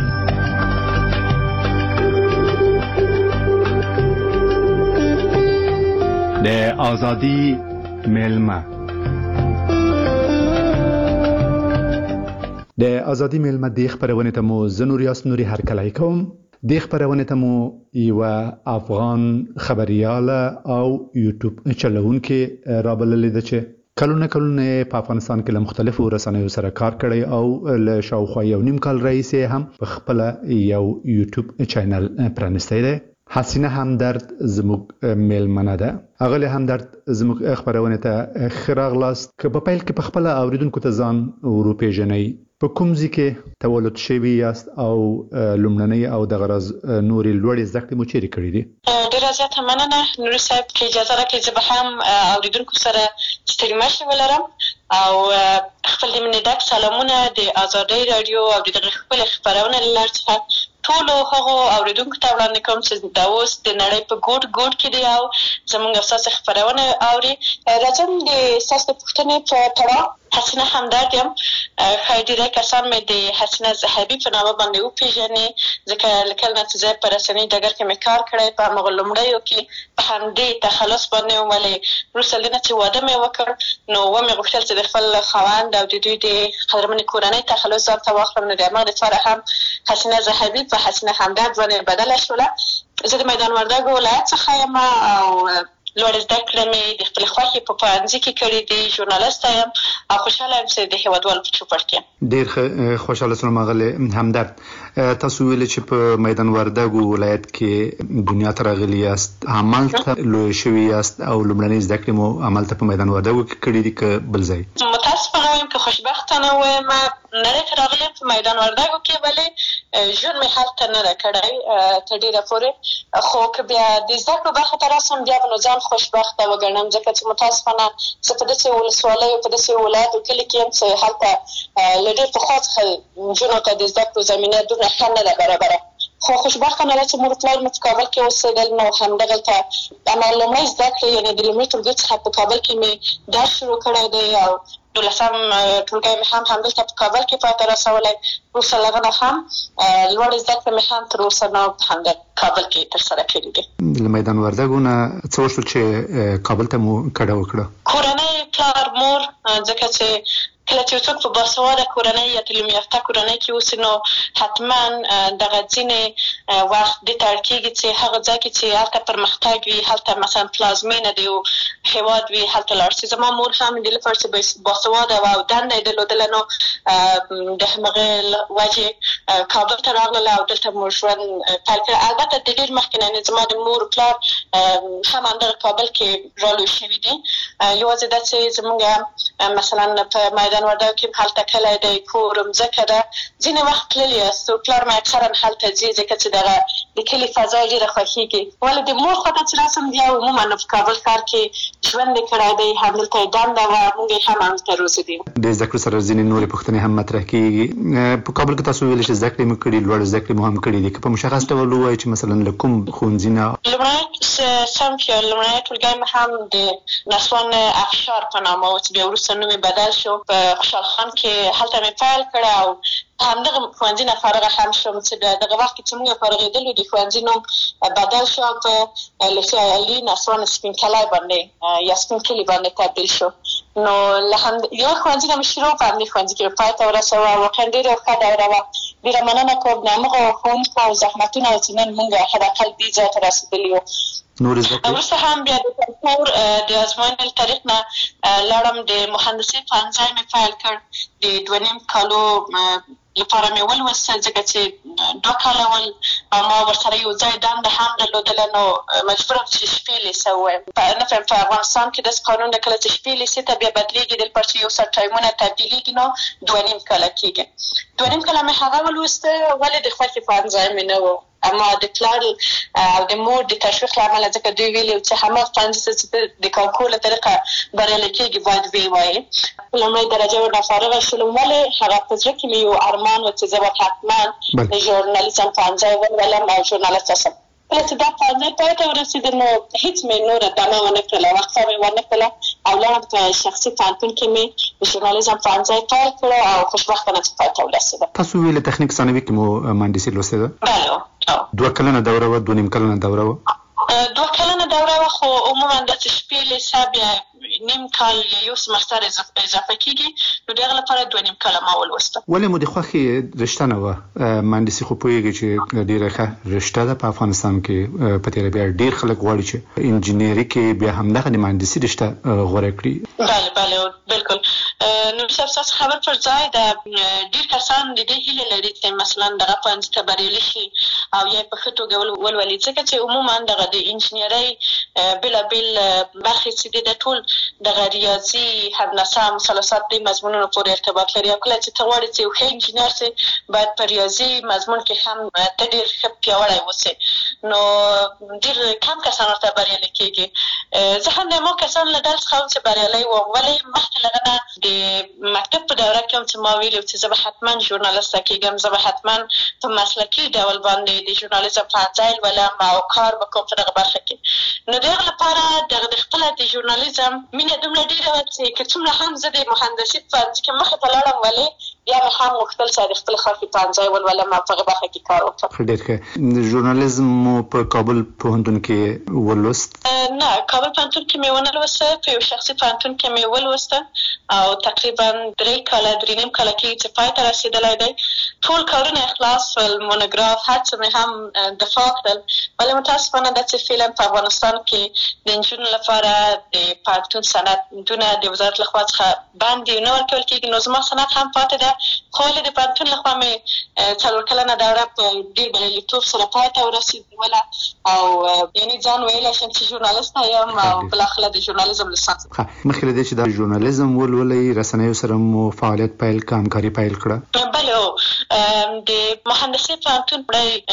د ازادي میلمه د ازادي میلمه د خبرونه ته مو زنور یاس نوري هر کله کوم د خبرونه ته مو یو افغان خبرياله او یوټیوب چلوونکې رابللې ده چې کلونه کلونه په افغانستان کې له مختلفو رسنیو سره کار کړی او له شاوخوا یو نیم کال راهیسې هم په خپل یو یوټیوب چینل پرانستی دی. حسینه همدرد زموږ میلمنه ده. اغله همدرد زموږ خبرونه ته خراغلاست که په پیل کې په خپل اوریدونکو ته ځان وروپېژنئ، په کوم ځای کې تولد شوي یاست او لومړنۍ او د غرض نورې لوړې زده کړې مو چیرې کړې دي؟ ډېره زیاته مننه نوري صاحب، که اجازه راکړئ زه به هم اوریدونکو سره ستړي مشې ولرم او خپل د مینې ډک سلامونه د ازادۍ راډیو او د دغې خپلې خپرونې له لارې څخه ټولو هغو اوریدونکو ته وړاندې کوم چې دا اوس د نړۍ په ګوټ ګوټ کې دي او زموږ ستاسې خپرونې اوري. راځم د ستاسو د پوښتنې په تړاو حسینه همدرد یم. ښایي ډېری کسان مې د حسینه ذهبي په نامه باندې وپېژني، ځکه له کله نه چې زه په رسنۍ ډګر کې مې کار کړی، په همغه لومړیو کې په همدې تخلص باندې وم، ولې وروسته له نه چې واده مې وکړ نو ومې غوښتل چې د خپل خاوند او د دوی د قدرمنې کورنۍ تخلص ځان ته واخلم، نو د همغې دپاره هم حسینه ذهبي په حسینه همدرد باندې بدله شوله. زه د میدان وردګو ولایت څخه یم او لوړې زده کړې مې د خپلې خوښې په پوهنځي کې کړې دي. ژورنالسته یم او خوشحاله یم چې د هېوادوالو په چوپړ کې یم. ډېر خوشحاله شوم اغلې همدرد. تاسو ویلې چې په میدان وردګو ولایت کې دنیا ته راغلي یاست، همالته لوی شوي یاست او لومړنۍ زده کړې مو همالته په میدان وردګو کې کړې دي که بل ځای؟ متاسفانه وایم که خوشبختانه وایم نړۍ ته راغلی یم په میدان وردګو کې، ولې ژوند مې هلته نه ده کړی تر ډېره پورې، خو که بیا د زده کړو برخې ته راسم بیا به نو ځان خوشبخته وګڼم، ځکه چې متاسفانه زه په داسې ولسوالیو په داسې ولایتو کلي کې یم چې هلته له ډېر پخوا څخه نجونو ته د زده کړو زمینه دومره ښه نه ده برابره. خو خوشبختانه ده چې مور پلار مې په کابل کې اوسېدل، نو همدغلته همغه لومړۍ زده کړې یعنې د لومړي ټولګي څخه په کابل کې مې درس شروع کړی دی او دولسم ټولګی مې هم همدلته په کابل کې پای ته رسولی. وروسته له هغه نه هم لوړې زده کړې مې هم تر اوسه نه په همدغه کابل کې ترسره کړي دي. له میدان وردګو نه څه وشول چې کابل ته مو کډه وکړه؟ کورنۍ، پلار، مور، ځکه چې کله چې څوک په باسواده کورنۍ یا تعلیم یافته کورنۍ کې اوسي نو حتما دغه ځینې وخت دې ته اړ کېږي چې هغه ځای کې چې هلته پرمختګ وي، هلته مثلا پلازمینه د یو هېواد وي، هلته لاړ شي. زما مور هم د لپاره چې باسواده وه او دنده یې درلودله نو د همغې وجې کابل ته راغلله او دلته مو ژوند پیل کړی. البته د ډېر مخکې نه زما د مور پلار هم همدغه کابل کې رالوی شوي دي. یوازې دا چې زموږ مثلا په میدان وردګو کې هلته کلی دی، کور، مځکه ده، ځینې وخت تللي یاست. پلار مې اکثرا هلته ځي ځکه چې دغه د کلي فضا یې ډېره خوښېږي، ولې د مور خوا ته چې راسم بیا عموما په کابل ښار کې ژوند یې کړی دی، همدلته یې دنده وه، موږ یې هم همدلته روزلي یو. د زده کړو سره ځینې نورې پوښتنې هم مطرح کېږي. په کابل کې تاسو ویلې چې زده کړې مو کړي، لوړې زده کړې مو هم کړي دي، که په مشخص ډول ووایئ چې مثلا له کوم ښوونځي نه؟ لومړنی صنف یا لومړنی ټولګی مې هم د نسوان افشار په نامه و چې بیا وروسته نوم یې بدل شو، په خوشحال خان کې هلته مې پیل کړی او همدغه ښوونځي نه فارغه هم شوم چې بیا دغه وخت کې چې موږ فارغېدلو د ښوونځي نوم بدل شو او په لیسې علي نسوان سپین کلی باندې یا سپین کلي باندې تبدیل شو. نو له هم یو ښوونځي نه مې شروع په همدې ښوونځي کې پای ته ورسوه. واقعا ډېره ښه دوره وه. ډېره مننه کوم د همغو ښوونکو او زحمتونه چې نن موږ حداقل دې ځای ته رسېدلي یو. وروسته هم بیا د سرپور د ازموینې له طریق نه لاړم، د مهندسۍ پوهنځی مې پیل کړ. د دوه نیم کالو لپاره مې ولوستل ځکه چې دوه کاله ول او ما ورسره یو ځای دنده هم درلودله، نو مجبوره وم چې شپې لیسه ووایم. نه فهم په افغانستان کې داسې قانون ده کله چې شپې لیسې ته بیا بدلېږي د لپاره چې یو څه ټایمونه تبدیلېږي نو دوه نیم کاله کېږي. دوه نیم کاله مې هغه ولوسته، ولې د خوښې پوهنځی مې نه و، اما د پلار او د مور د تشویق له امله ځکه دوی ویلي چې هماغه پوهنځي چې د کانکور له طریقه بریالی کېږي باید ویې وایې. په لومړۍ درجه ورنه فارغه شولم، ولې هغه په زړه کې مې یو ارمان و چې زه به حتما د ژورنالیزم پوهنځی ولولم او ژورنالست شم. کله چې دا پوهنځی پای ته ورسېده نو هېڅ مې نوره دمه ونه کړله، وقفه مې ونه کړله او لاړم په شخصي پوهنتون کې مې د ژورنالیزم پوهنځی پیل کړی او خوشبختانه چې پای ته ورسېده. تاسو ویلې تخنیک ثانوي کې مو مهندسي لوستې ده؟ بله. دوه کلنه دوره وه، دوه نیم کلنه دوره وه؟ دوه کلنه دوره وه، خو عموما د شپې له حساب نیم کال یو سمستر اضافه کیږي نو دغه لپاره دوه نیم کال ما ولوسته. ولې مو د خوښي رشته نه و مهندسي خو پوهیږي چې ډیره ښه رشته ده په افغانستان کې په تیر بیا ډیر خلک غواړي چې انجینری کې بیا هم دغه د مهندسي رشته غوړه کړي. بله بله بالکل. نو تاسو خبر پر ځای د ډیر کسان د دې هیله لري چې مثلا دغه پنځه ته بریالي شي او یا په ښه توګه ولولي ځکه چې عموما دغه د انجینرۍ بېلابېل برخې چې د ټول دغه ریاضي هندسه مثلثات دې مضمونونو پورې ارتباط لري او کله چې ته غواړې چې یو ښه انجینر شې باید په ریاضي مضمون کې هم ته ډېر ښه پیاوړی اوسې نو ډېر کم کسان ورته بریالي کېږي. زه هم د ما کسان له ډلې څخه وم چې بریالي وم ولې مخکې له هغه نه د مکتب په دوره کې هم چې ما ویلي چې زه به حتما ژورنالسته کېږم زه به حتما په مسلکي ډول باندې د ژورنالیزم پوهنځی لولم او کار به کوم په دغه برخه کې. نو د هغه لپاره دغه د خپله د ژورنالیزم مینه دومره ډېره وه چې که څومره هم زه د مهندسي په پوهنځي کې مخې ته لاړم ولې بیا مې هم غوښتل چې د خپل خوښې پوهنځی ولولم او په هغه برخه کې کار وکړم. ډېر ښه. ژورنالیزم مو په کابل پوهنتون کې ولوست؟ نه کابل پوهنتون کې مې ونه لوسته په یو شخصي پوهنتون کې مې ولوسته او تقریبا درې کاله درې نیم کاله کېږي چې پای ته رسېدلی دی. ټول کارونه اخلاص ول مونوګراف هر څه مې هم دفاع کړل ولې متاسفانه دا چې فعلا په افغانستان کې د نجونو لپاره د پوهنتون سندونه د وزارت لخوا څخه باندې نه ورکول کېږي نو زما سند هم پاتې ده خو ولې د پوهنتون لخوا مې څلور کلنه دوره په ډېر بریالیتوب سره پای ته ورسېدله او یعنې ځان ویلی شم چې ژورنالسته یم او بالاخره د ژورنالیزم لیسانس. مخکې له دې چې د ژورنالیزم ولولئ رسنیو سره مو فعالیت پیل کړه همکاري پیل کړه؟ بله د مهندسي پوهنتون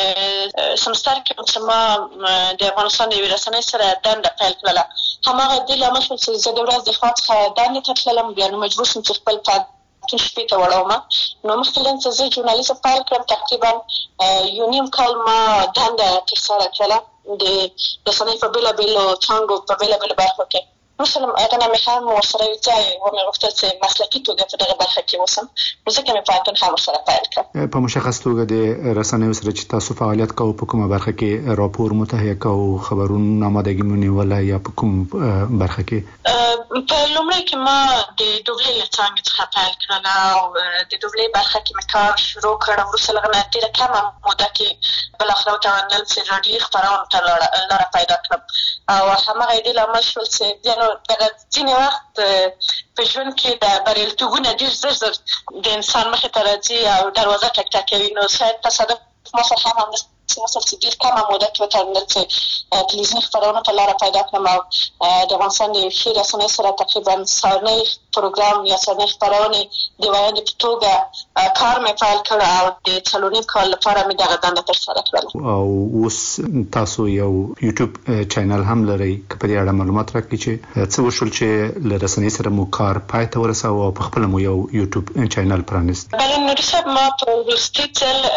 په سمستر کې چې ما د افغانستان د یوې رسنۍ سره دنده پیل کړله هماغه دې لامل شول چې زه د ورځ د خوا څخه دندې ته تللم بیا نو مجبور شوم چې خپل پوهنتون شپې ته وړومه نو مخکې له نه چې زه ژورنالیزم پیل کړم تقریبا یو نیم کال ما دنده ترسره کړله د رسنۍ په بېلابېلو څانګو په بېلابېلو برخو کې. مثلا هغه نه مې هم ورسره یو ځای ومې غوښتل چې مسلکي توګه په دغه برخه کې اوسم نو ځکه مې پوهنتون هم ورسره پیل کړ. په مشخص توګه د رسنیو سره چې تاسو فعالیت کوئ په کومه برخه کې راپور متهیه کوئ خبرونه آمادګي مو نیوله یا په کوم برخه کې؟ په لومړی کې ما د دوبلې له څانګې څخه پیل کړله او د دوبلې برخه کې مې کار شروع کړ وروسته له هغه نه ډېره کمه موده کې بالاخره وتوانېدل چې راډیوي خپرونو ته لاره پیدا کړم او هماغه یې دې لامل شول چې دغه ځینې وخت په ژوند کې د بریالیتوبونه ډېر زر زر د انسان مخې ته راځي او دروازه ټک ټک کوي نو شاید تصادف ما سره هم همداسې مثلا چې ډېر کمه موده کې وتوانېدل چې تلویزیوني خپرونو ته لاره پیدا کړم او د افغانستان د یوې ښې رسنۍ سره تقریبا سهارنۍ پروګرام یا سهارنۍ خپرونې د ویاندې په توګه کار مې پیل کړ او د څلور نیم کال لپاره مې دغه دنده ترسره کړله. او اوس تاسو یو یوټیوب چینل هم لرئ که په دې اړه معلومات راکړئ چې څه وشول چې له رسنۍ سره مو کار پای ته ورساوه او په خپله مو یو یوټیوب چینل پرانیست؟ بله نوري صاحب ما په وروستي ځل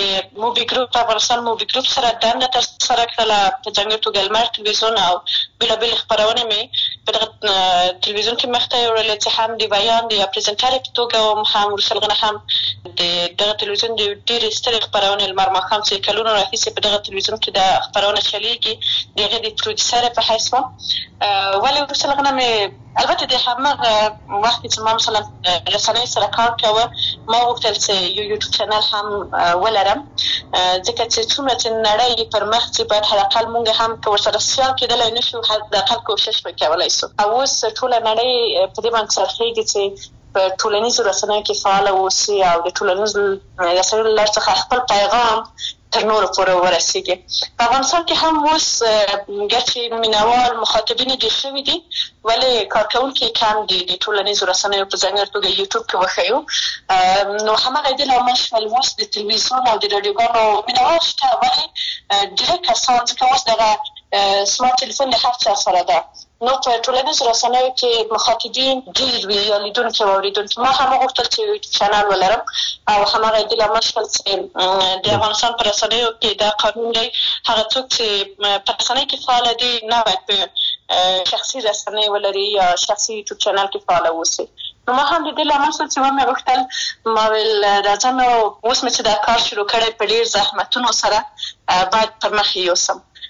د موبي ګروپ افغانستان موبي ګروپ سره دنده ترسره کړله په ځانګړې توګه لمر تلویزیون او بېلابېلې خپرونې مې په دغه تلویزیون کې مخته یوړلې چې هم د ویاند یا پرزنټرې په توګه وم هم وروسته له هغه نه هم د دغه تلویزیون د ډېرې سترې خپرونې لمر ماښام چې کلونو راهیسې په دغه تلویزیون کې دا خپرونه چلېږي د هغې د پروډیوسرې په حیث وم ولې وروسته له هغه نه مې البته د هماغه وخت چې ما مثلا رسنۍ سره کار کوه ما غوښتل چې یو یوټیوب چینل هم ولرم ځکه چې څومره چې نړۍ پر مخ ځي باید حداقل موږ هم که ورسره سیال کېدلی نه شو حداقل کوشش به کولی سو او اوس ټوله نړۍ په دې باندې څرخېږي چې په ټولنیزو رسنیو کې فعاله اوسي او د ټولنیزو رسنیو له لارې څخه خپل پیغام تر نورو پورې ورسېږي. په افغانستان کې هم اوس ګرچې مینوال مخاطبین ډېر شوي دي ولې کارکوونکي کم دي د ټولنیزو رسنیو په ځانګړې توګه یوټیوب کې وښیو نو هماغه دې لامل شول اوس د تلویزیون او د راډیوګانو مینوال شته ولې ډېری کسان ځکه اوس دغه سمارټ تلیفون د هر چا سره ده نو په ټولنیزو رسنیو کې مخاطبین ډېر وي یا لیدونکي او اورېدونکي ما هم وغوښتل چې یو یوټیوب چینل ولرم او هماغه دې لامل شول چې د افغانستان په رسنیو کې دا قانون دی هغه څوک چې په رسنۍ کې فعاله دي نه باید په شخصي رسنۍ ولري یا شخصي یوټیوب چینل کې فعاله اوسي نو ما هم د دې لامل شول چې ومې غوښتل ما ویل راځه نو اوس مې چې دا کار شروع کړی په ډېر زحمتونو سره باید پر مخ یې یوسم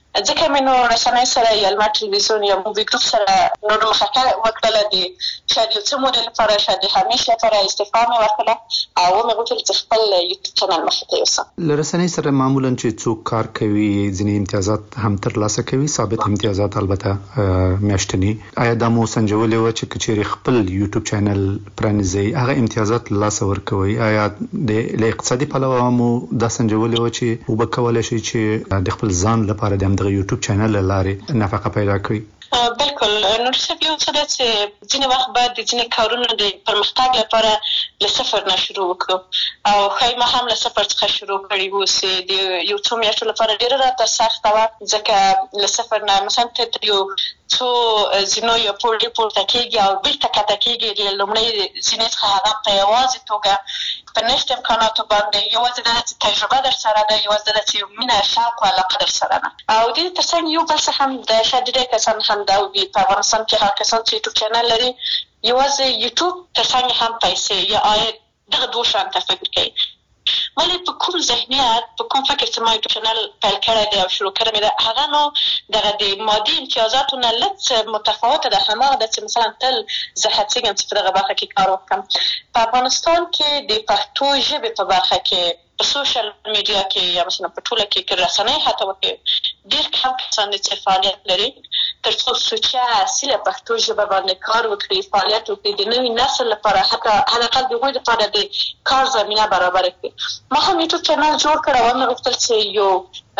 ځکه مې نو رسنۍ سره یا لمر ټلویزیون یا مووي ګروپ سره نور محاکمه وکړله د شاید یو څه مودې لپاره شاید د همیشه لپاره استعفا مې ورکړله او ومې غوښتل چې خپل یوټیوب چینل مخې ته یوسم. له رسنۍ سره معمولا چې څوک کار کوي ځینې امتیازات هم ترلاسه کوي، ثابت امتیازات البته میاشتني. آیا دا مو سنجولې وه چې که چیرې خپل یوټیوب چینل پرانیزئ هغه امتیازات له لاسه ورکوئ؟ آیا له اقتصادي پلوه مو دا سنجولې وه چې اوبه کولی شئ چې د خپل ځان لپاره د همدغه یوټیوب چینل له لارې نفقه پیدا کړئ؟ بالکل. نور صاحب یو څه ده چې ځینې وخت باید د ځینې کارونو د پرمختګ لپاره له صفر نه شروع وکړو او ښایي ما هم له صفر څخه شروع کړي وو چې د یو څو میاشتو لپاره ډېره راته سخته وه، ځکه له صفر نه مثلا ته تر یو څو زینو یا پوړې پورته کېږي او بېرته کښته کېږي. له لومړۍ زینې څخه هغه په یوازې توګه په نشت امکاناتو باندې یوازې دا چې تجربه در سره ده، یوازې دا چې مینه، شوق او علاقه در سره ده. او د دې تر څنګ یو بل څه هم د شاید ډېری کسان هم دا وي په افغانستان کې هغه کسان چې یوټیوب چینل لري یوازې یوټیوب تر څنګ هم پیسې یا عاید دغه دوه شیان ته فکر کوي. ولی په کوم ذهنیت په کوم فکر چې ما یوټیوب چینل پیل کړی دی او شروع کړی مې ده هغه نو دغه د مادي امتیازاتو نه لږ متفاوته ده. هماغه ده چې مثلا تل زه هڅېږم چې په دغه برخه کې کار وکړم. په افغانستان کې د پښتو ژبې په برخه کې په سوشل میډیا کې یا مثلا په ټوله کې که رسنۍ حتی وکړي ډېر کم کسان دي چې فعالیت لري تر څو سوچه اصیله پښتو ژبه باندې کار وکړي، فعالیت وکړي، د نوي نسل لپاره حتی حداقل د هغوی لپاره د کار زمینه برابره کړي. ما هم یوټیوب چینل جوړ کړ او مې غوښتل چې یو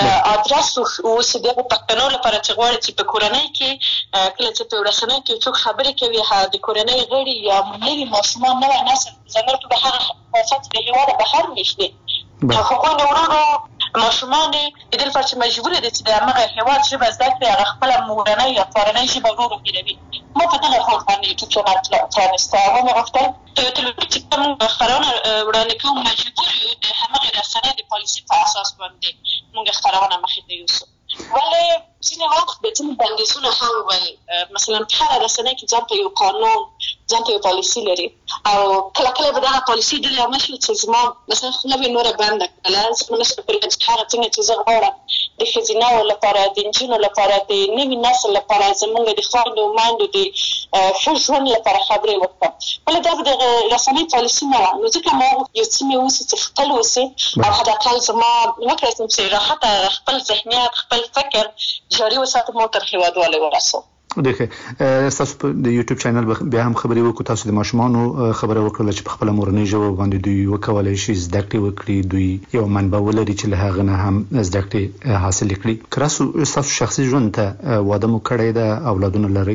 ادرس اوسې د پښتنو لپاره چې غواړي چې په کورنۍ کې کله چې په رسنۍ کې څوک خبرې کوي د کورنۍ غړي یا نوي ماشومان نوی نسل ځانګړې په هغه وخت د هېواده بهر ویشتي هغوی د وروڼو ماشومان د دې لپاره چې مجبور دي چې د همغه هېواد ژبه زده کړي، هغه خپله مورنۍ یا پلرنۍ ژبه ورو هېروي. ما په دغه هوډ باندې یوټیوب چینل پرانیسته او ومې غوښتل په یو تلویزیون چې کوم خپرونه وړاندې کوو مجبور یو د همغې رسنۍ د پالیسي په اساس باندې موږ خپرونه مخې ته یوسو. ولې ځینې وخت د ځینې بندیزونه هم ول، مثلا په هره رسنۍ کې ځان ته یو قانون، ځان ته یو پالیسي لري او کله کله به دغه پالیسي ډېرې عامه شي چې زما مثلا خوله مې نوره بنده کړله، زه به نشم کولی چې هغه څنګه چې زه غواړم د ښځینهو لپاره، د نجونو لپاره، د نوي نسل لپاره، زموږ د خویندو میندو د ښه ژوند لپاره خبرې وکړم. ولې دا د رسنۍ پالیسي نه وه. نو ځکه ما یو څه مې اوسي چې خپل اوسي او حداقل زما وکړی شم چې راحته خپل ذهنیت، خپل فکر جاري وساتم او تر هېوادوالۍ ورسوم. دغه تاسو په د یوټیوب چینل بیا هم خبرې وکړو، تاسو د ماشومانو خبره وکړله چې په خپله مورنۍ ژبه باندې دوی وکولی شي زده کړې وکړي، دوی یو منبع ولري چې له هغه نه هم زده کړې حاصلې کړي. که راسو ستاسو شخصي ژوند ته واده مو کړی ده، اولادونه لرئ؟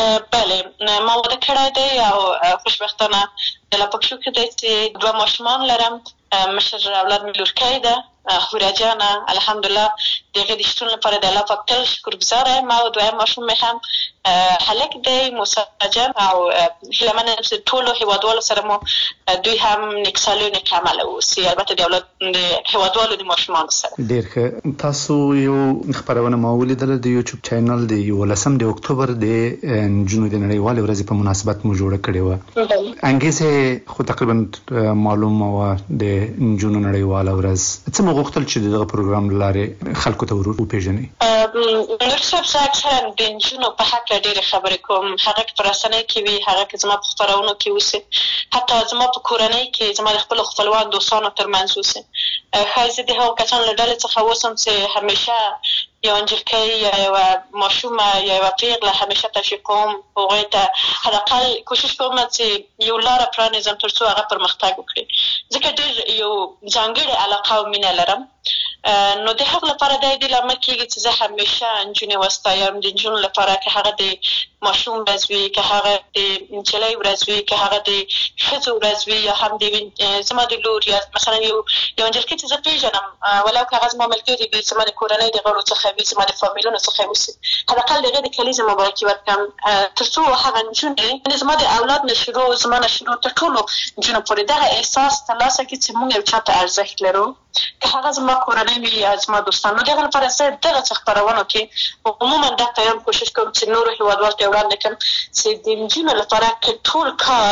بله ما واده کړی دی او خوشبختانه د لا پکښو کې دی چې دوه ماشومان لرم. مشر اولاد مې لورکی ده هورا جانه، الحمدلله د هغې د شتون لپاره د الله پاک تل شکرګزاره یم. او دویم ماشوم مې هم هلک دی موسی جان او هیله منه یم چې ټولو هېوادوالو سره مو دوی هم نیک سالي او نیک عمله واوسي، البته د اولاد د هېوادوالو د ماشومانو سره. ډېر ښه. تاسو یو خپرونه ما ولیدله د یوټیوب چینل د یولسم د اکتوبر د نجونو د نړیوالې ورځې په مناسبت مو جوړه کړې وه. انګیزه خو تقریبا معلومه وه د نجونو نړیواله ورځ. څه مو غوښتل چې دغه پروګرام له لارې خلکو ته ور وپېژنئ؟ نور صاحب زه اکثرا د نجونو په حق ډېرې خبرې کوم، هغه که په رسنۍ کې وي، هغه که زما په خپرونو کې اوسي، حتی زما په کورنۍ کې زما د خپلو خپلوان دوستانو ترمنځ اوسي. ښایي زه د هغو کسانو له ډلې څخه اوسم چې همیشه یوه نجلکۍ یا یوه ماشومه یا یوه پیغله همیشه تشویق کوم، هغوی ته حداقل کوشش کوم چې یو لاره پرانیزم تر څو هغه پرمختګ وکړي، ځکه ډېر یو ځانګړې علاقه او مینه لرم. نو د هغه لپاره دا دې لامل کېږي چې زه همیشه نجونې وستایم. د نجونو لپاره که هغه د ماشوم ورځ وي، که هغه د نجلۍ ورځ وي، که هغه د ښځو ورځ وي، یا هم د زما د لور یا مثلا یو یو نجلکۍ چې زه پېژنم ولو که هغه زما ملګرې وي، زما د کورنۍ د غړو څخه وي، زما د فامیلونو څخه وي، حداقل د هغې د کلیزې مبارکي ورکړم تر څو هغه نجونې زما د اولاد نه شروع زما نه شروع تر ټولو نجونو پورې دغه احساس ترلاسه کړي چې موږ یو چا ته ارزښت لرو، که هغه زما کورنۍ وي یا زما دوستان. نو دغه لپاره زه دغه څه خپرونو کې عموما دا پیغام کوشش کوم چې نورو هېوادوالو ته یې وړاندې کړم چې د نجونو لپاره که ټول کال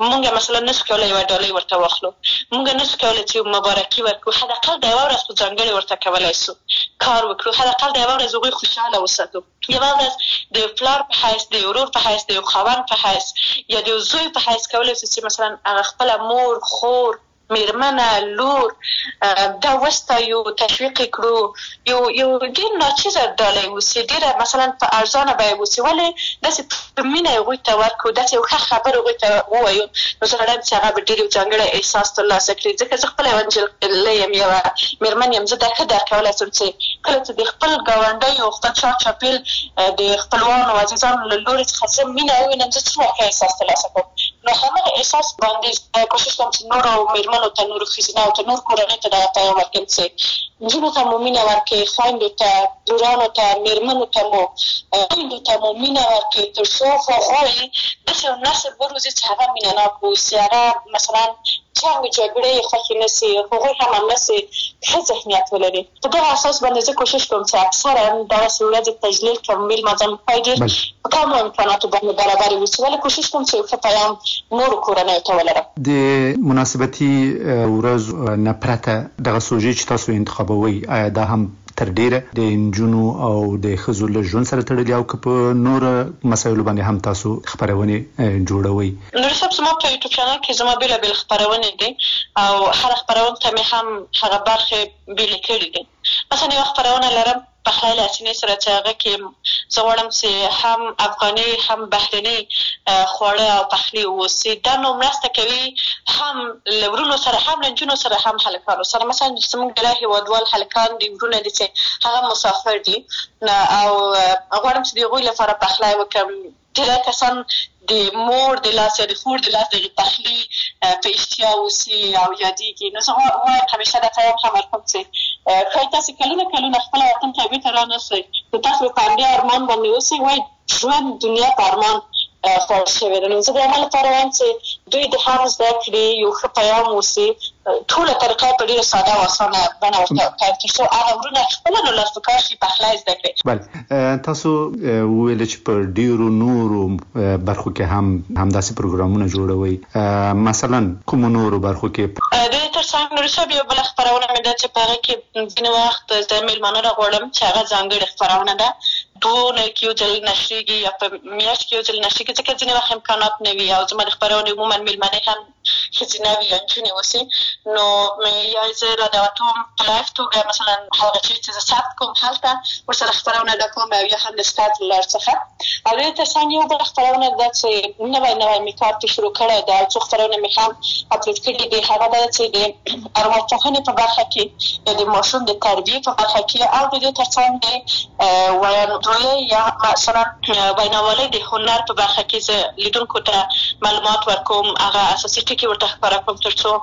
مونږ مثلا نشو کولای یو ډالۍ ورته واخلو، مونږ نشو کولای چې مبارکي ورکړو، حداقل د یو ورځ په ځانګړي ورته کولای شو کار وکړو، حداقل د یو ورځ هغوی خوشحاله وساتو، یو ورځ د پلار په حیث، د ورور په حیث، د یو خاوند په حیث یا د یو زوی په حیث کولای شو چې مثلا هغه خپله مور، خور، میرمنه، لور دا وستایو، تشویق کړو، یو یو ډېر ناچیزه ډالۍ اوسي، ډېره مثلا په ارزانه بیه اوسي، ولې داسې په مینه هغوی ته ورکړو، داسې یو ښه خبر هغوی ته ووایو، نو زه غواړم چې هغه به ډېر یو ځانګړی احساس ترلاسه کړي. ځکه زه خپله یوه نجلۍ یم، یوه میرمن یم، زه دا ښه درک کولی شم چې کله چې د خپل ګاونډیو، خپل چاپېل د خپلوانو، عزیزانو له لورې څخه زه مینه ووینم، زه څومره ښه احساس ترلاسه کوم. نو همغه احساس باندې کوشش کوم چې نورو میرمنو ته، نورو ښځینه او ته نور کورنۍ ته دغه پیغام ورکړم چې نجونو ته مو مینه ورکړئ، خویندو ته، لورانو ته، میرمنو ته مو خویندو ته مو مینه ورکړئ، تر څو هغوی داسې یو نسل وروزي چې هغه مینه ناک واوسي، هغه مثلا جنګ جګړې خوښې نه سي، هغوی هم همداسې ښه ذهنیت ولري. په دغه اساس باندې زه کوشش کوم چې اکثرا دغسې ورځې تجلیل کړم، میلمه ځمپای ډېر په کمو امکاناتو باندې برابرې اوسي، ولې کوشش کوم چې یو ښه پیغام نورو کورنیو ته ولرم. د مناسبتي ورځو نه پرته دغه سوژې چې تاسو انتخابوئ، آیا دا هم تر ډیره د نجونو او د ښځو له ژوند سره تړلي او که په نورو مسایلو باندې هم تاسو خپرونې جوړوئ؟ نور صاحب، زما په یوټیوب چینل کې زما بېلابېل خپرونې دي او هره خپرونه ته مې هم هغه برخې بېلې کړي دي. مثلا یوه خپرونه لرم پخلی له سینې سره چې هغه کې زه غواړم چې هم افغاني هم بهرني خواړه او پخلي واوسي. دا نو مرسته کوي هم له ورونو سره، هم له نجونو سره، هم هلکانو سره. مثلا زموږ ډېری هېوادوال هلکان دي، ورونه دي چې هغه مسافر دي او غواړم چې د هغوی لپاره پخلی وکړم. ډېری کسان د مور د لاس یا د خور د لاس د پخلي په اشتیا اوسي او یادېږي. نو زه وایم همیشه دا پیغام هم ورکوم چې ښایي تاسې کلونه کلونه خپله وطن ته بېرته رانسئ، نو تاسو به په همدې ارمان باندې اوسئ. وایي ژوند دنیا په ارمان خوړل شوې ده. نو زه د همه لپاره وایم چې دوی د هم زده کړي، یو ښه پیغام اوسي، ټوله طریقه په ډېره ساده او اسانه بڼه ورته وکړئ، تر څو هغه ورونه خپله نو لاس په کار شي، پخلی زده کړي. بله، تاسو وویل چې په ډېرو نورو برخو کې هم همداسې پروګرامونه جوړوئ. مثلا کومو نورو برخو کې؟ د دې تر څنګ نورې صاحب یوه بله خپرونه مې ده چې په هغه کې ځینې وخت د میلمانه راغواړم چې هغه ځانګړې خپرونه ده، دوه کې یو ځل نشریږي یا په میاشت کې یو ځل نشریږي، ځکه ځینې وخت امکانات نه وي او زما د خپرونې عموما میلمنې هم ښځینه وي یا نجونې اوسي. نو یا زه رادعوتوم په لایف توګه، مثلا هغه چیز چې زه ثبت کوم هلته ورسره خپرونه ده کوم، او یا هم د سکایپ له لارې څخه. او د دې تر څنګ یو بله خپرونه ده چې نوی نوی مې کار پرې شروع کړی ده او څو خپرونه مې هم اپلوډ کړي دي. هغه ده چې د ارواپوهنې په برخه کې یا د ماشوم د تربیې په برخه کې، او د دې تر څنګ د ویاندویۍ یا مثلا ویناوالۍ د هنر په برخه کې زه لیدونکو ته معلومات ورکوم، هغه اساسي ټکي ورته خپاره کوم تر څو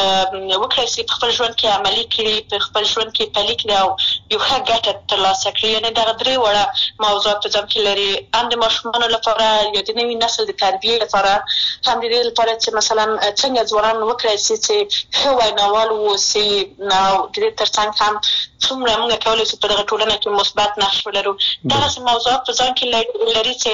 وکړی شي په خپل ژوند کې عملي کړي، په خپل ژوند کې پلي کړي او یو ښه ګټه ترلاسه کړي. یعنې دغه درې وړه موضوعات په ځان کې لري، هم د ماشومانو لپاره یا د نوي نسل د تربیې لپاره، هم د دې لپاره چې مثلا څنګه ځوانان وکړی شي چې ښه ویناوال واوسي، او د دې تر څنګ هم څومره موږ کولی شو په دغه ټولنه کې مثبت نقش ولرو. دغسې موضوعات په ځان کې لري چې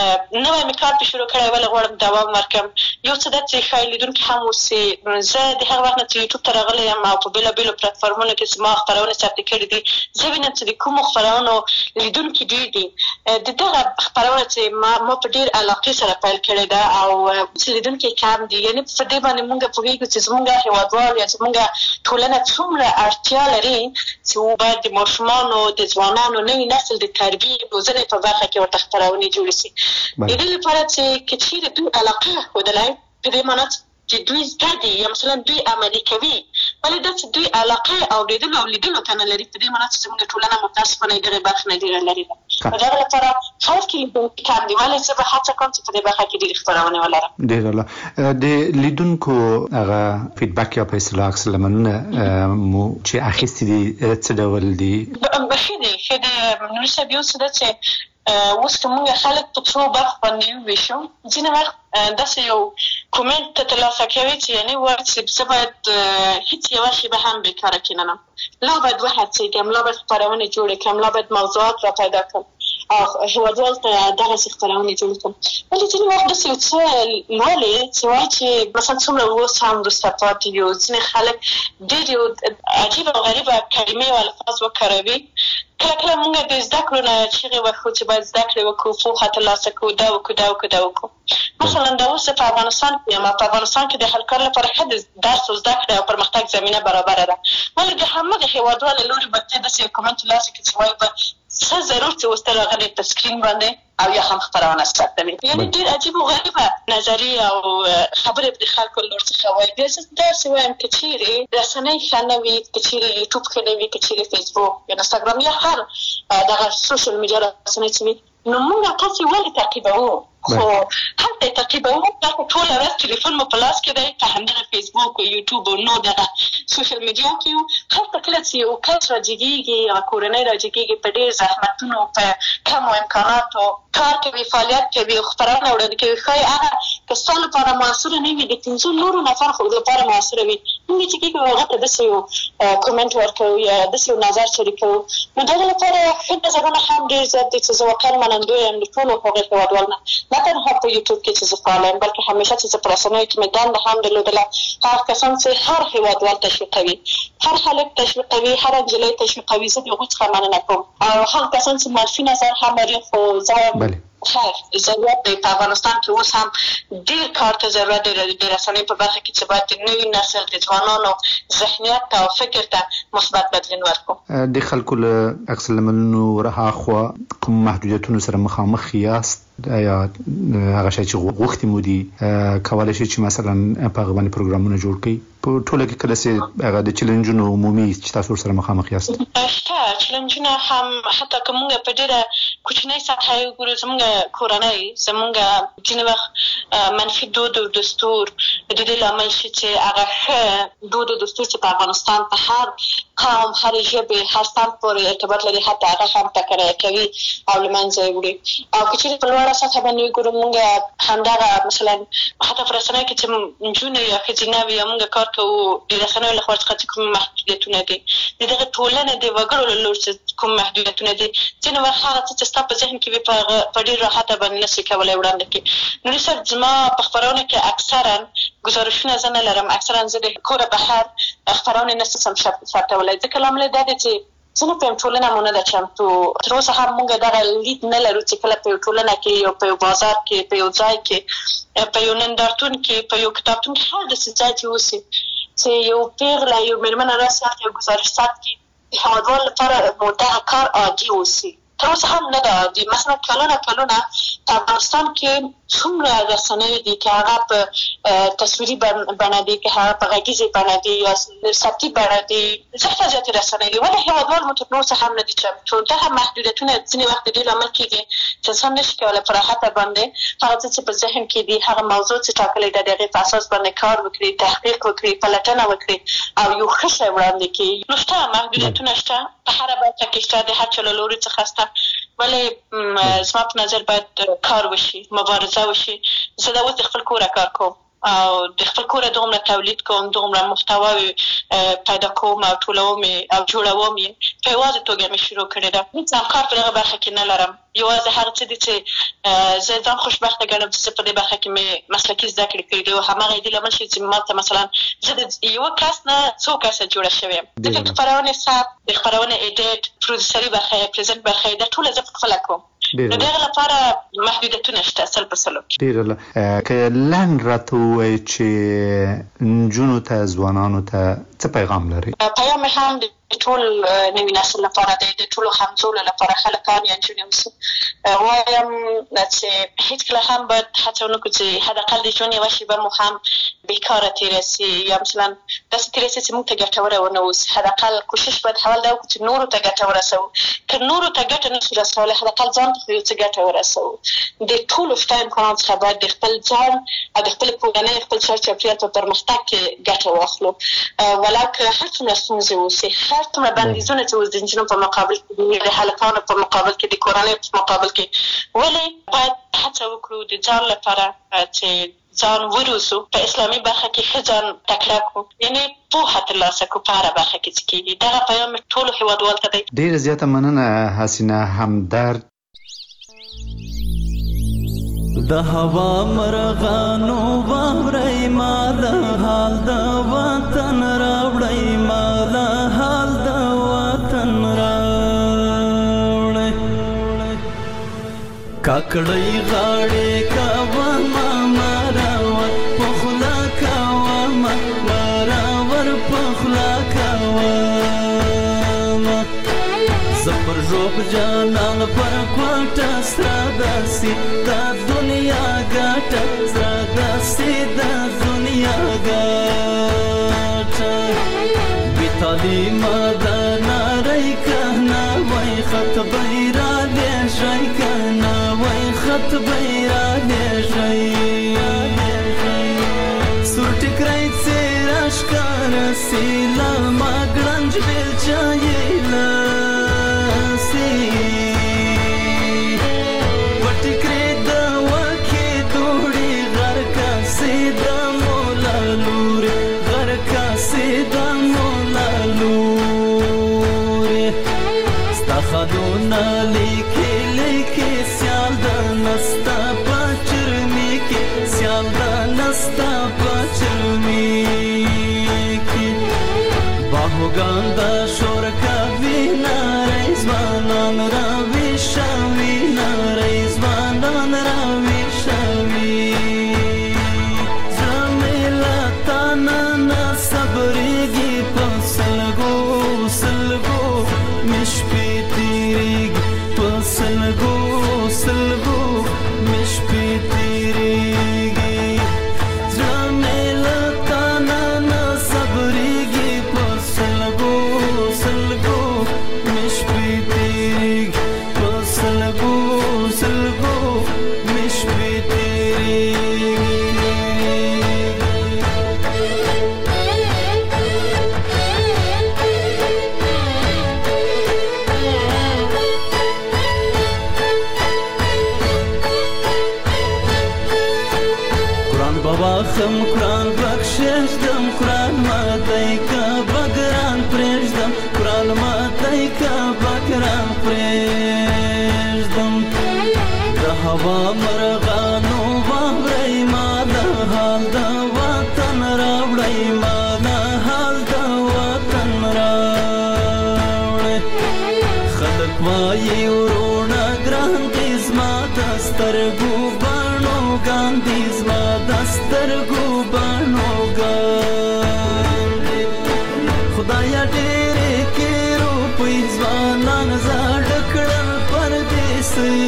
نوی مې کار پرې شروع کړی، ولې غواړم دوام ورکړم. یو څه ده چې ښایي لیدونکي هم اوسي. زه د هغه وخت نه چې یوټیوب ته راغلی یم او په بېلابېلو پلټفارمونو کې زما خپرونې ثبت کړي دي، زه وینم چې د کومو خپرونو لیدونکي ډېر دي. د دغه خپرونه چې ما ما په ډېر علاقې سره پیل کړې ده او چې لیدونکي کم دي، یعنې په دې باندې موږ پوهېږو چې زموږ هېوادوال یا زموږ ټولنه څومره اړتیا لري چې باید د ماشومانو، د ځوانانو، نوي نسل د تربیې روزنې په برخه کې ورته خپرونې جوړې شي. د دې لپاره چې که چېرې دوی علاقه ښودلی، په دې معنا چې دوی زده دي یا مثلا دوی عملي کوي، ولې دا چې دوی علاقه اورېدلو او لیدلو ته نه لري، په دې معنا چې زموږ ټولنه متاسفانه د دغې برخې نه ډېره لرې ده. په دغه لپاره خلک کې لیدونکي کم دي، ولې زه به هڅه کوم چې په دې برخه کې ډېرې خپرونې ولرم. ډېر عالی. د لیدونکو هغه فیډبک یا په اصطلاح عکس العملونه مو چې اخیستي دي څه ډول دي؟ ښه دي، ښه دي. نوري صاحب، یو څه ده چې اوس که موږ خلک په څو برخو باندې وویشو، ځینې وخت داسې یو کومنټ ته ترلاسه کوي چې یعنې وایي چې زه باید هېڅ یوه شېبه هم بېکاره کښېننم، لا باید وهڅېږم، لا باید خپرونې جوړې کړم، لا باید موضوعات را پیدا کړم. هیوادوال ته دغه خبرونه جوړ کړم. ولې چې نو د څه څه لولې چې وایي چې مثلا څومره وس هم د صفات یو ځینې خلک ډېر عجیب او غریب کلمې او الفاظ وکاروي. کله کله موږ د زده کړو نه چیغې وکړو چې باید زده کړې وکړو، پوهه ترلاسه کړو، دا وکړو دا وکړو دا وکړو. مثلا دا اوس په افغانستان کې یم، په افغانستان کې د هر کار لپاره ښه د درس او زده کړې او پرمختګ زمینه برابره ده. ولې د همغه هېوادوالو له لورې به ته داسې یو کومنټ ترلاسه کړې چې وایي به څه ضرور چې اوس ته راغلی په سکرین باندې او یا هم خپرونه ثبتوي. یعنې ډېر عجیب او غریبه نظریې او خبرې به د خلکو له لور څخه وایي. بیا زه داسې وایم که چېرې رسنۍ ښه نه وي، که چېرې یوټوب ښه نه وي، که چېرې فیسبوک یا انسټاګرام یا هر دغه سوشل میډیا رسنۍ چې وي، نو موږ تاسې ولې تعقیبوو؟ خو هلته تعقیبوو، دلته ټوله ورځ تلیفون مو په لاس کې دی، په همدغه فیسبوک او یوټوب او نو دغه سوشل میډیا کې یو. هلته کله چې یو کس راجګېږي یا کورنۍ راجګېږي په ډېر زحمتونو، په کمو امکاناتو کار کوي، فعالیت کوي او خپرونه وړاندې کوي، ښایي هغه که ستا لپاره موثره نه وي، د پنځو نورو نفر خو لپاره موثره وي. موږ چې کېږو هغه ته داسې یو کومنټ ورکوو یا داسې یو نظر شریکوو، نو دغه لپاره ښه نظرونه هم ډېر زیات دي چې زه واقعا منندوی یم د ټولو هغو هېوادوالو نه، نه تنها په یوټیوب کې چې زه فعاله یم، بلکې همیشه چې زه په رسنیو کې مې دنده هم درلودله. هغه کسان چې هر هېوادوال تشویقوي، هر هلک تشویقوي، هر نجلۍ تشویقوي، زه د هغوی څخه مننه کوم. او هغه کسان چې منفي نظر هم لري، خو زه وایم خیر ضرورت دی په افغانستان کې اوس هم ډېر کار ته ضرورت دی د رسنیو په برخه کې چې باید د نوي نسل د ځوانانو ذهنیت او فکر ته مثبت بدلون ورکړو. د خلکو له عکس العملونو رهاخوا کوم محدودیتونو سره مخامخ یاست؟ یا هغه شی چې غوښتي مو دي کولی شي چې مثلا په هغه باندې پروګرامونه جوړ کړئ؟ په ټوله کې کله چې هغه د چیلنجونو عمومي چې تاسو سره مخامخ یاست؟ شته چیلنجونه هم، حتی که موږ په ډېره کوچنۍ سطحه یې وګورو، زموږ کورنۍ، زموږ ځینې وخت منفي دود او دستور د دې لامل شي چې هغه ښه دود او دستور چې په افغانستان په هر قوم، هر ژبې، هر صنف پورې ارتباط لري، حتی هغه هم ټکری کوي او له منځه یې وړي. او که چېرې په لوړه سطحه باندې وګورو، موږ همدغه مثلا حتی په رسنیو کې چې نجونې یا ښځینه وي یا موږ کار کوو، د رسنیو له خوا څخه چې کوم محدودیتونه دي، د دغه ټولنې د وګړو له لوري چې کوم محدودیتونه دي، ځینې وخت هغه څه چې ستا په ذهن کې وي په ډېر راحته باندې نشي کولی وړاندې کړي. نو صاحب زما په خپرونه کې اکثرا ګزارشونه زه نه لرم، اکثرا زه د کوره بهر خپرونې نه شم ثبتولی، ځکه لامل یې دا دی چې زه نه پوهیم ټولنه مو نه ده چمتو. تر اوسه هم موږ دغه لید نه لرو چې کله په یو ټولنه کې یا په یو بازار کې، په یو ځای کې، په یو نندارتون کې، په یو کتابتون کې، هر داسې ځای چې اوسي چې یو پیغله، یو مېرمنه راسي یو ګزارش ثبت کړي، د هېوادوال لپاره مو دغه کار عادي اوسي. تر اوسه هم نه ده عادي. مثلا کلونه کلونه په افغانستان کې څومره رسنۍ دي چې هغه په تصویري بڼه دي، که هغه په غږیزې بڼه دي یا صوتي بڼه دي، زیاته زیاتې رسنۍ دي، ولې هېوادوال مو تر اوسه هم نه دي چمتو. دغه محدودیتونه ځینې وخت د دې لامل کېږي چې انسان نشي کولی په راحته باندې هغه څه چې په ذهن کې دي، هغه موضوع چې ټاکلې ده، د هغې په اساس باندې کار وکړي، تحقیق وکړي، پلټنه وکړي او یو ښه شی وړاندې کړي. نو شته محدودیتونه، شته په هره برخه کې شته، د هر چا له لوري څخه شته، ولې زما په نظر باید کار وشي، مبارزه وشي. زه دا اوس د خپل کوره کار کوم او د خپل کوره دومره تولید کوم، دومره محتواوې پیدا کوم او ټولوم او جوړوم یې، په یوازې توګه مې شروع کړې ده. هېڅ همکار په دغه برخه کې نه لرم. یوازې هغه څه دي چې زه ځان خوشبخته ګڼم چې زه په دې برخه کې مې مسلکي زده کړې کړي دي او هماغه یې دې لامل شي چې ما ته مثلا زه د یوه کس نه څو کسه جوړه شوې یم. ځکه خپرونې ثبت، د خپرونې ایډیټ، پروډوسري برخه یې، پرزنټ برخه یې، دا ټوله زه پخپله کوم. نو دغه لپاره محدودیتونه شته سل په سلو کې. ډېره که لنډ راته ووایي چې نجونو ته، ځوانانو ته څه پیغام لري؟ پیغام مې هم د ټول نوي نسل لپاره دی، د ټولو همزولو لپاره، هلکان یا نجونې اوسي، وایم چې هېڅکله هم باید هڅه ونه کړو چې حداقل د ژوند یوه شېبه مو هم بېکاره تېره سي یا مثلا داسې تېره سي چې موږ ته ګټوره ونه اوسي. حداقل کوشش باید اول دا وکړو چې نورو ته ګټه ورسوو. که نورو ته ګټه نه شو رسولی، حداقل ځان ته خو یو څه ګټه ورسوو. د ټولو شته امکاناتو څخه باید د خپل ځان او د خپلې کورنۍ، خپل چار چاپېریال په پرمختګ کې ګټه واخلو، ولو که هر څومره ستونزې اوسي، هر څومره بندیزونه چې اوس د نجونو په مقابل کې دي، د هلکانو په مقابل کې، د کورنۍ په مقابل کې، ولې باید هڅه وکړو د ځان لپاره چې ځان وروزو، په اسلامي برخه کې ښه ځان تکړه کړو، یعنې پوهه ترلاسه کړو په هره برخه کې چې کېږي. دغه پیغام ټولو هېوادوالو ته دی. ډېره زیاته مننه حسینه همدرد. د هوا مرغانو واورئ ما د حال د وطن راوړئ ما د حال د وطن راوړئ کاکړی غاړې کاوه ما مراور پخلا کاوه ما مراور پخلا کاوه زپر روب جانان پر کوټه سره داسي دا دنیا ګټه سره داسي دا دنیا ګټه بی تعلیمه دا ناری کهنا وای خط بیرا لیشای کهنا وای خط بیرا لیشای سور ټکرای څیر اشکار سیلا ما ګړنج بیل چایلا خدونا لیکي لیکي سیال د نستا پچرمی کې سیال د نستا پچرمی کې باهوګان د شور کوي نارای ځوانان راوي شوي نارای ځوانان راوي شوي زمیلا تانا نه صبرېږي په سلګو سلګو مشپې سلگو سلگو مش پی تیریگی زمیلا تانا نا صبریگی پر سلگو سلگو مش پی تیریگی پر سلگو سلگو مش پی تیریگی خم قرآن بخشش دم قرآن ماتای کا بگران پریش دم قرآن ماتای کا بگران پریش دم د هوا مرغانو واورئ ما د حال د وطن راوړئ ما د حال د وطن راوړئ خلک وایي ورونه ګران دي زما د سترګو باڼو ګان دي زما د سترګو باڼو ګان دي خدایا ډېرې کې روپۍ ځوانان زاړه کړل پردیسۍ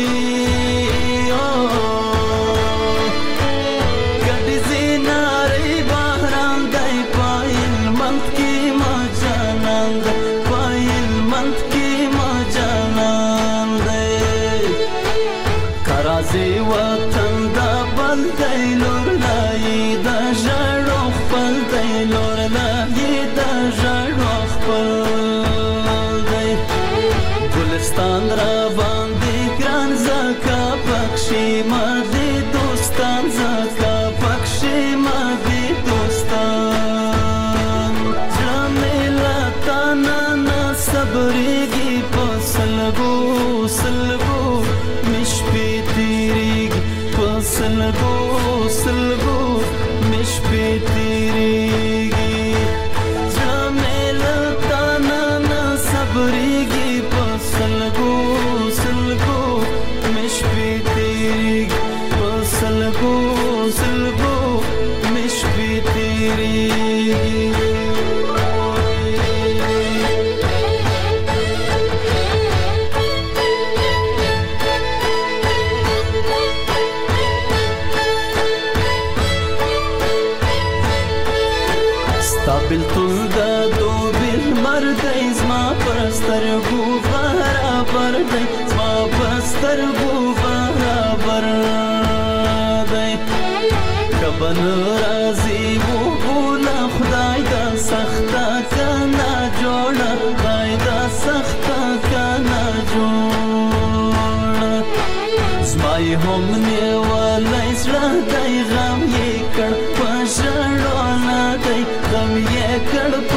ګډې زینارې بهران دی پایل منت کې ما جانان دی پایل منت کې ما جانان دی کرازې وطن دا بل دی لور لایي دا ژړو خپل دی لور لایي دا ژړو خپل دی ګلستان را باندې ګران زکا پکښې ما دې دوستان زکا پکښې ما دې دوستان زړه مې له تا نه نه صبرېږي په سلګو سلګو مې شپې تېرېږي په سلګو سلګو مې شپې تېرېږي زړه مې له تا نه نه صبرېږي په سلګو سلګو مې شپې تېرېږي په سلګو سلګو مې شپې تېرېږي بلتون دا دو بیل مردی زما پرسترگو برابر دی زما پرسترگو برابر دی کبن رازی و بولا خدای دا سختا کنا جوڑا خدای دا سختا کنا جوڑا زمای هم نیوالی سرا دی غم یکر پشڑونا دی غم یکر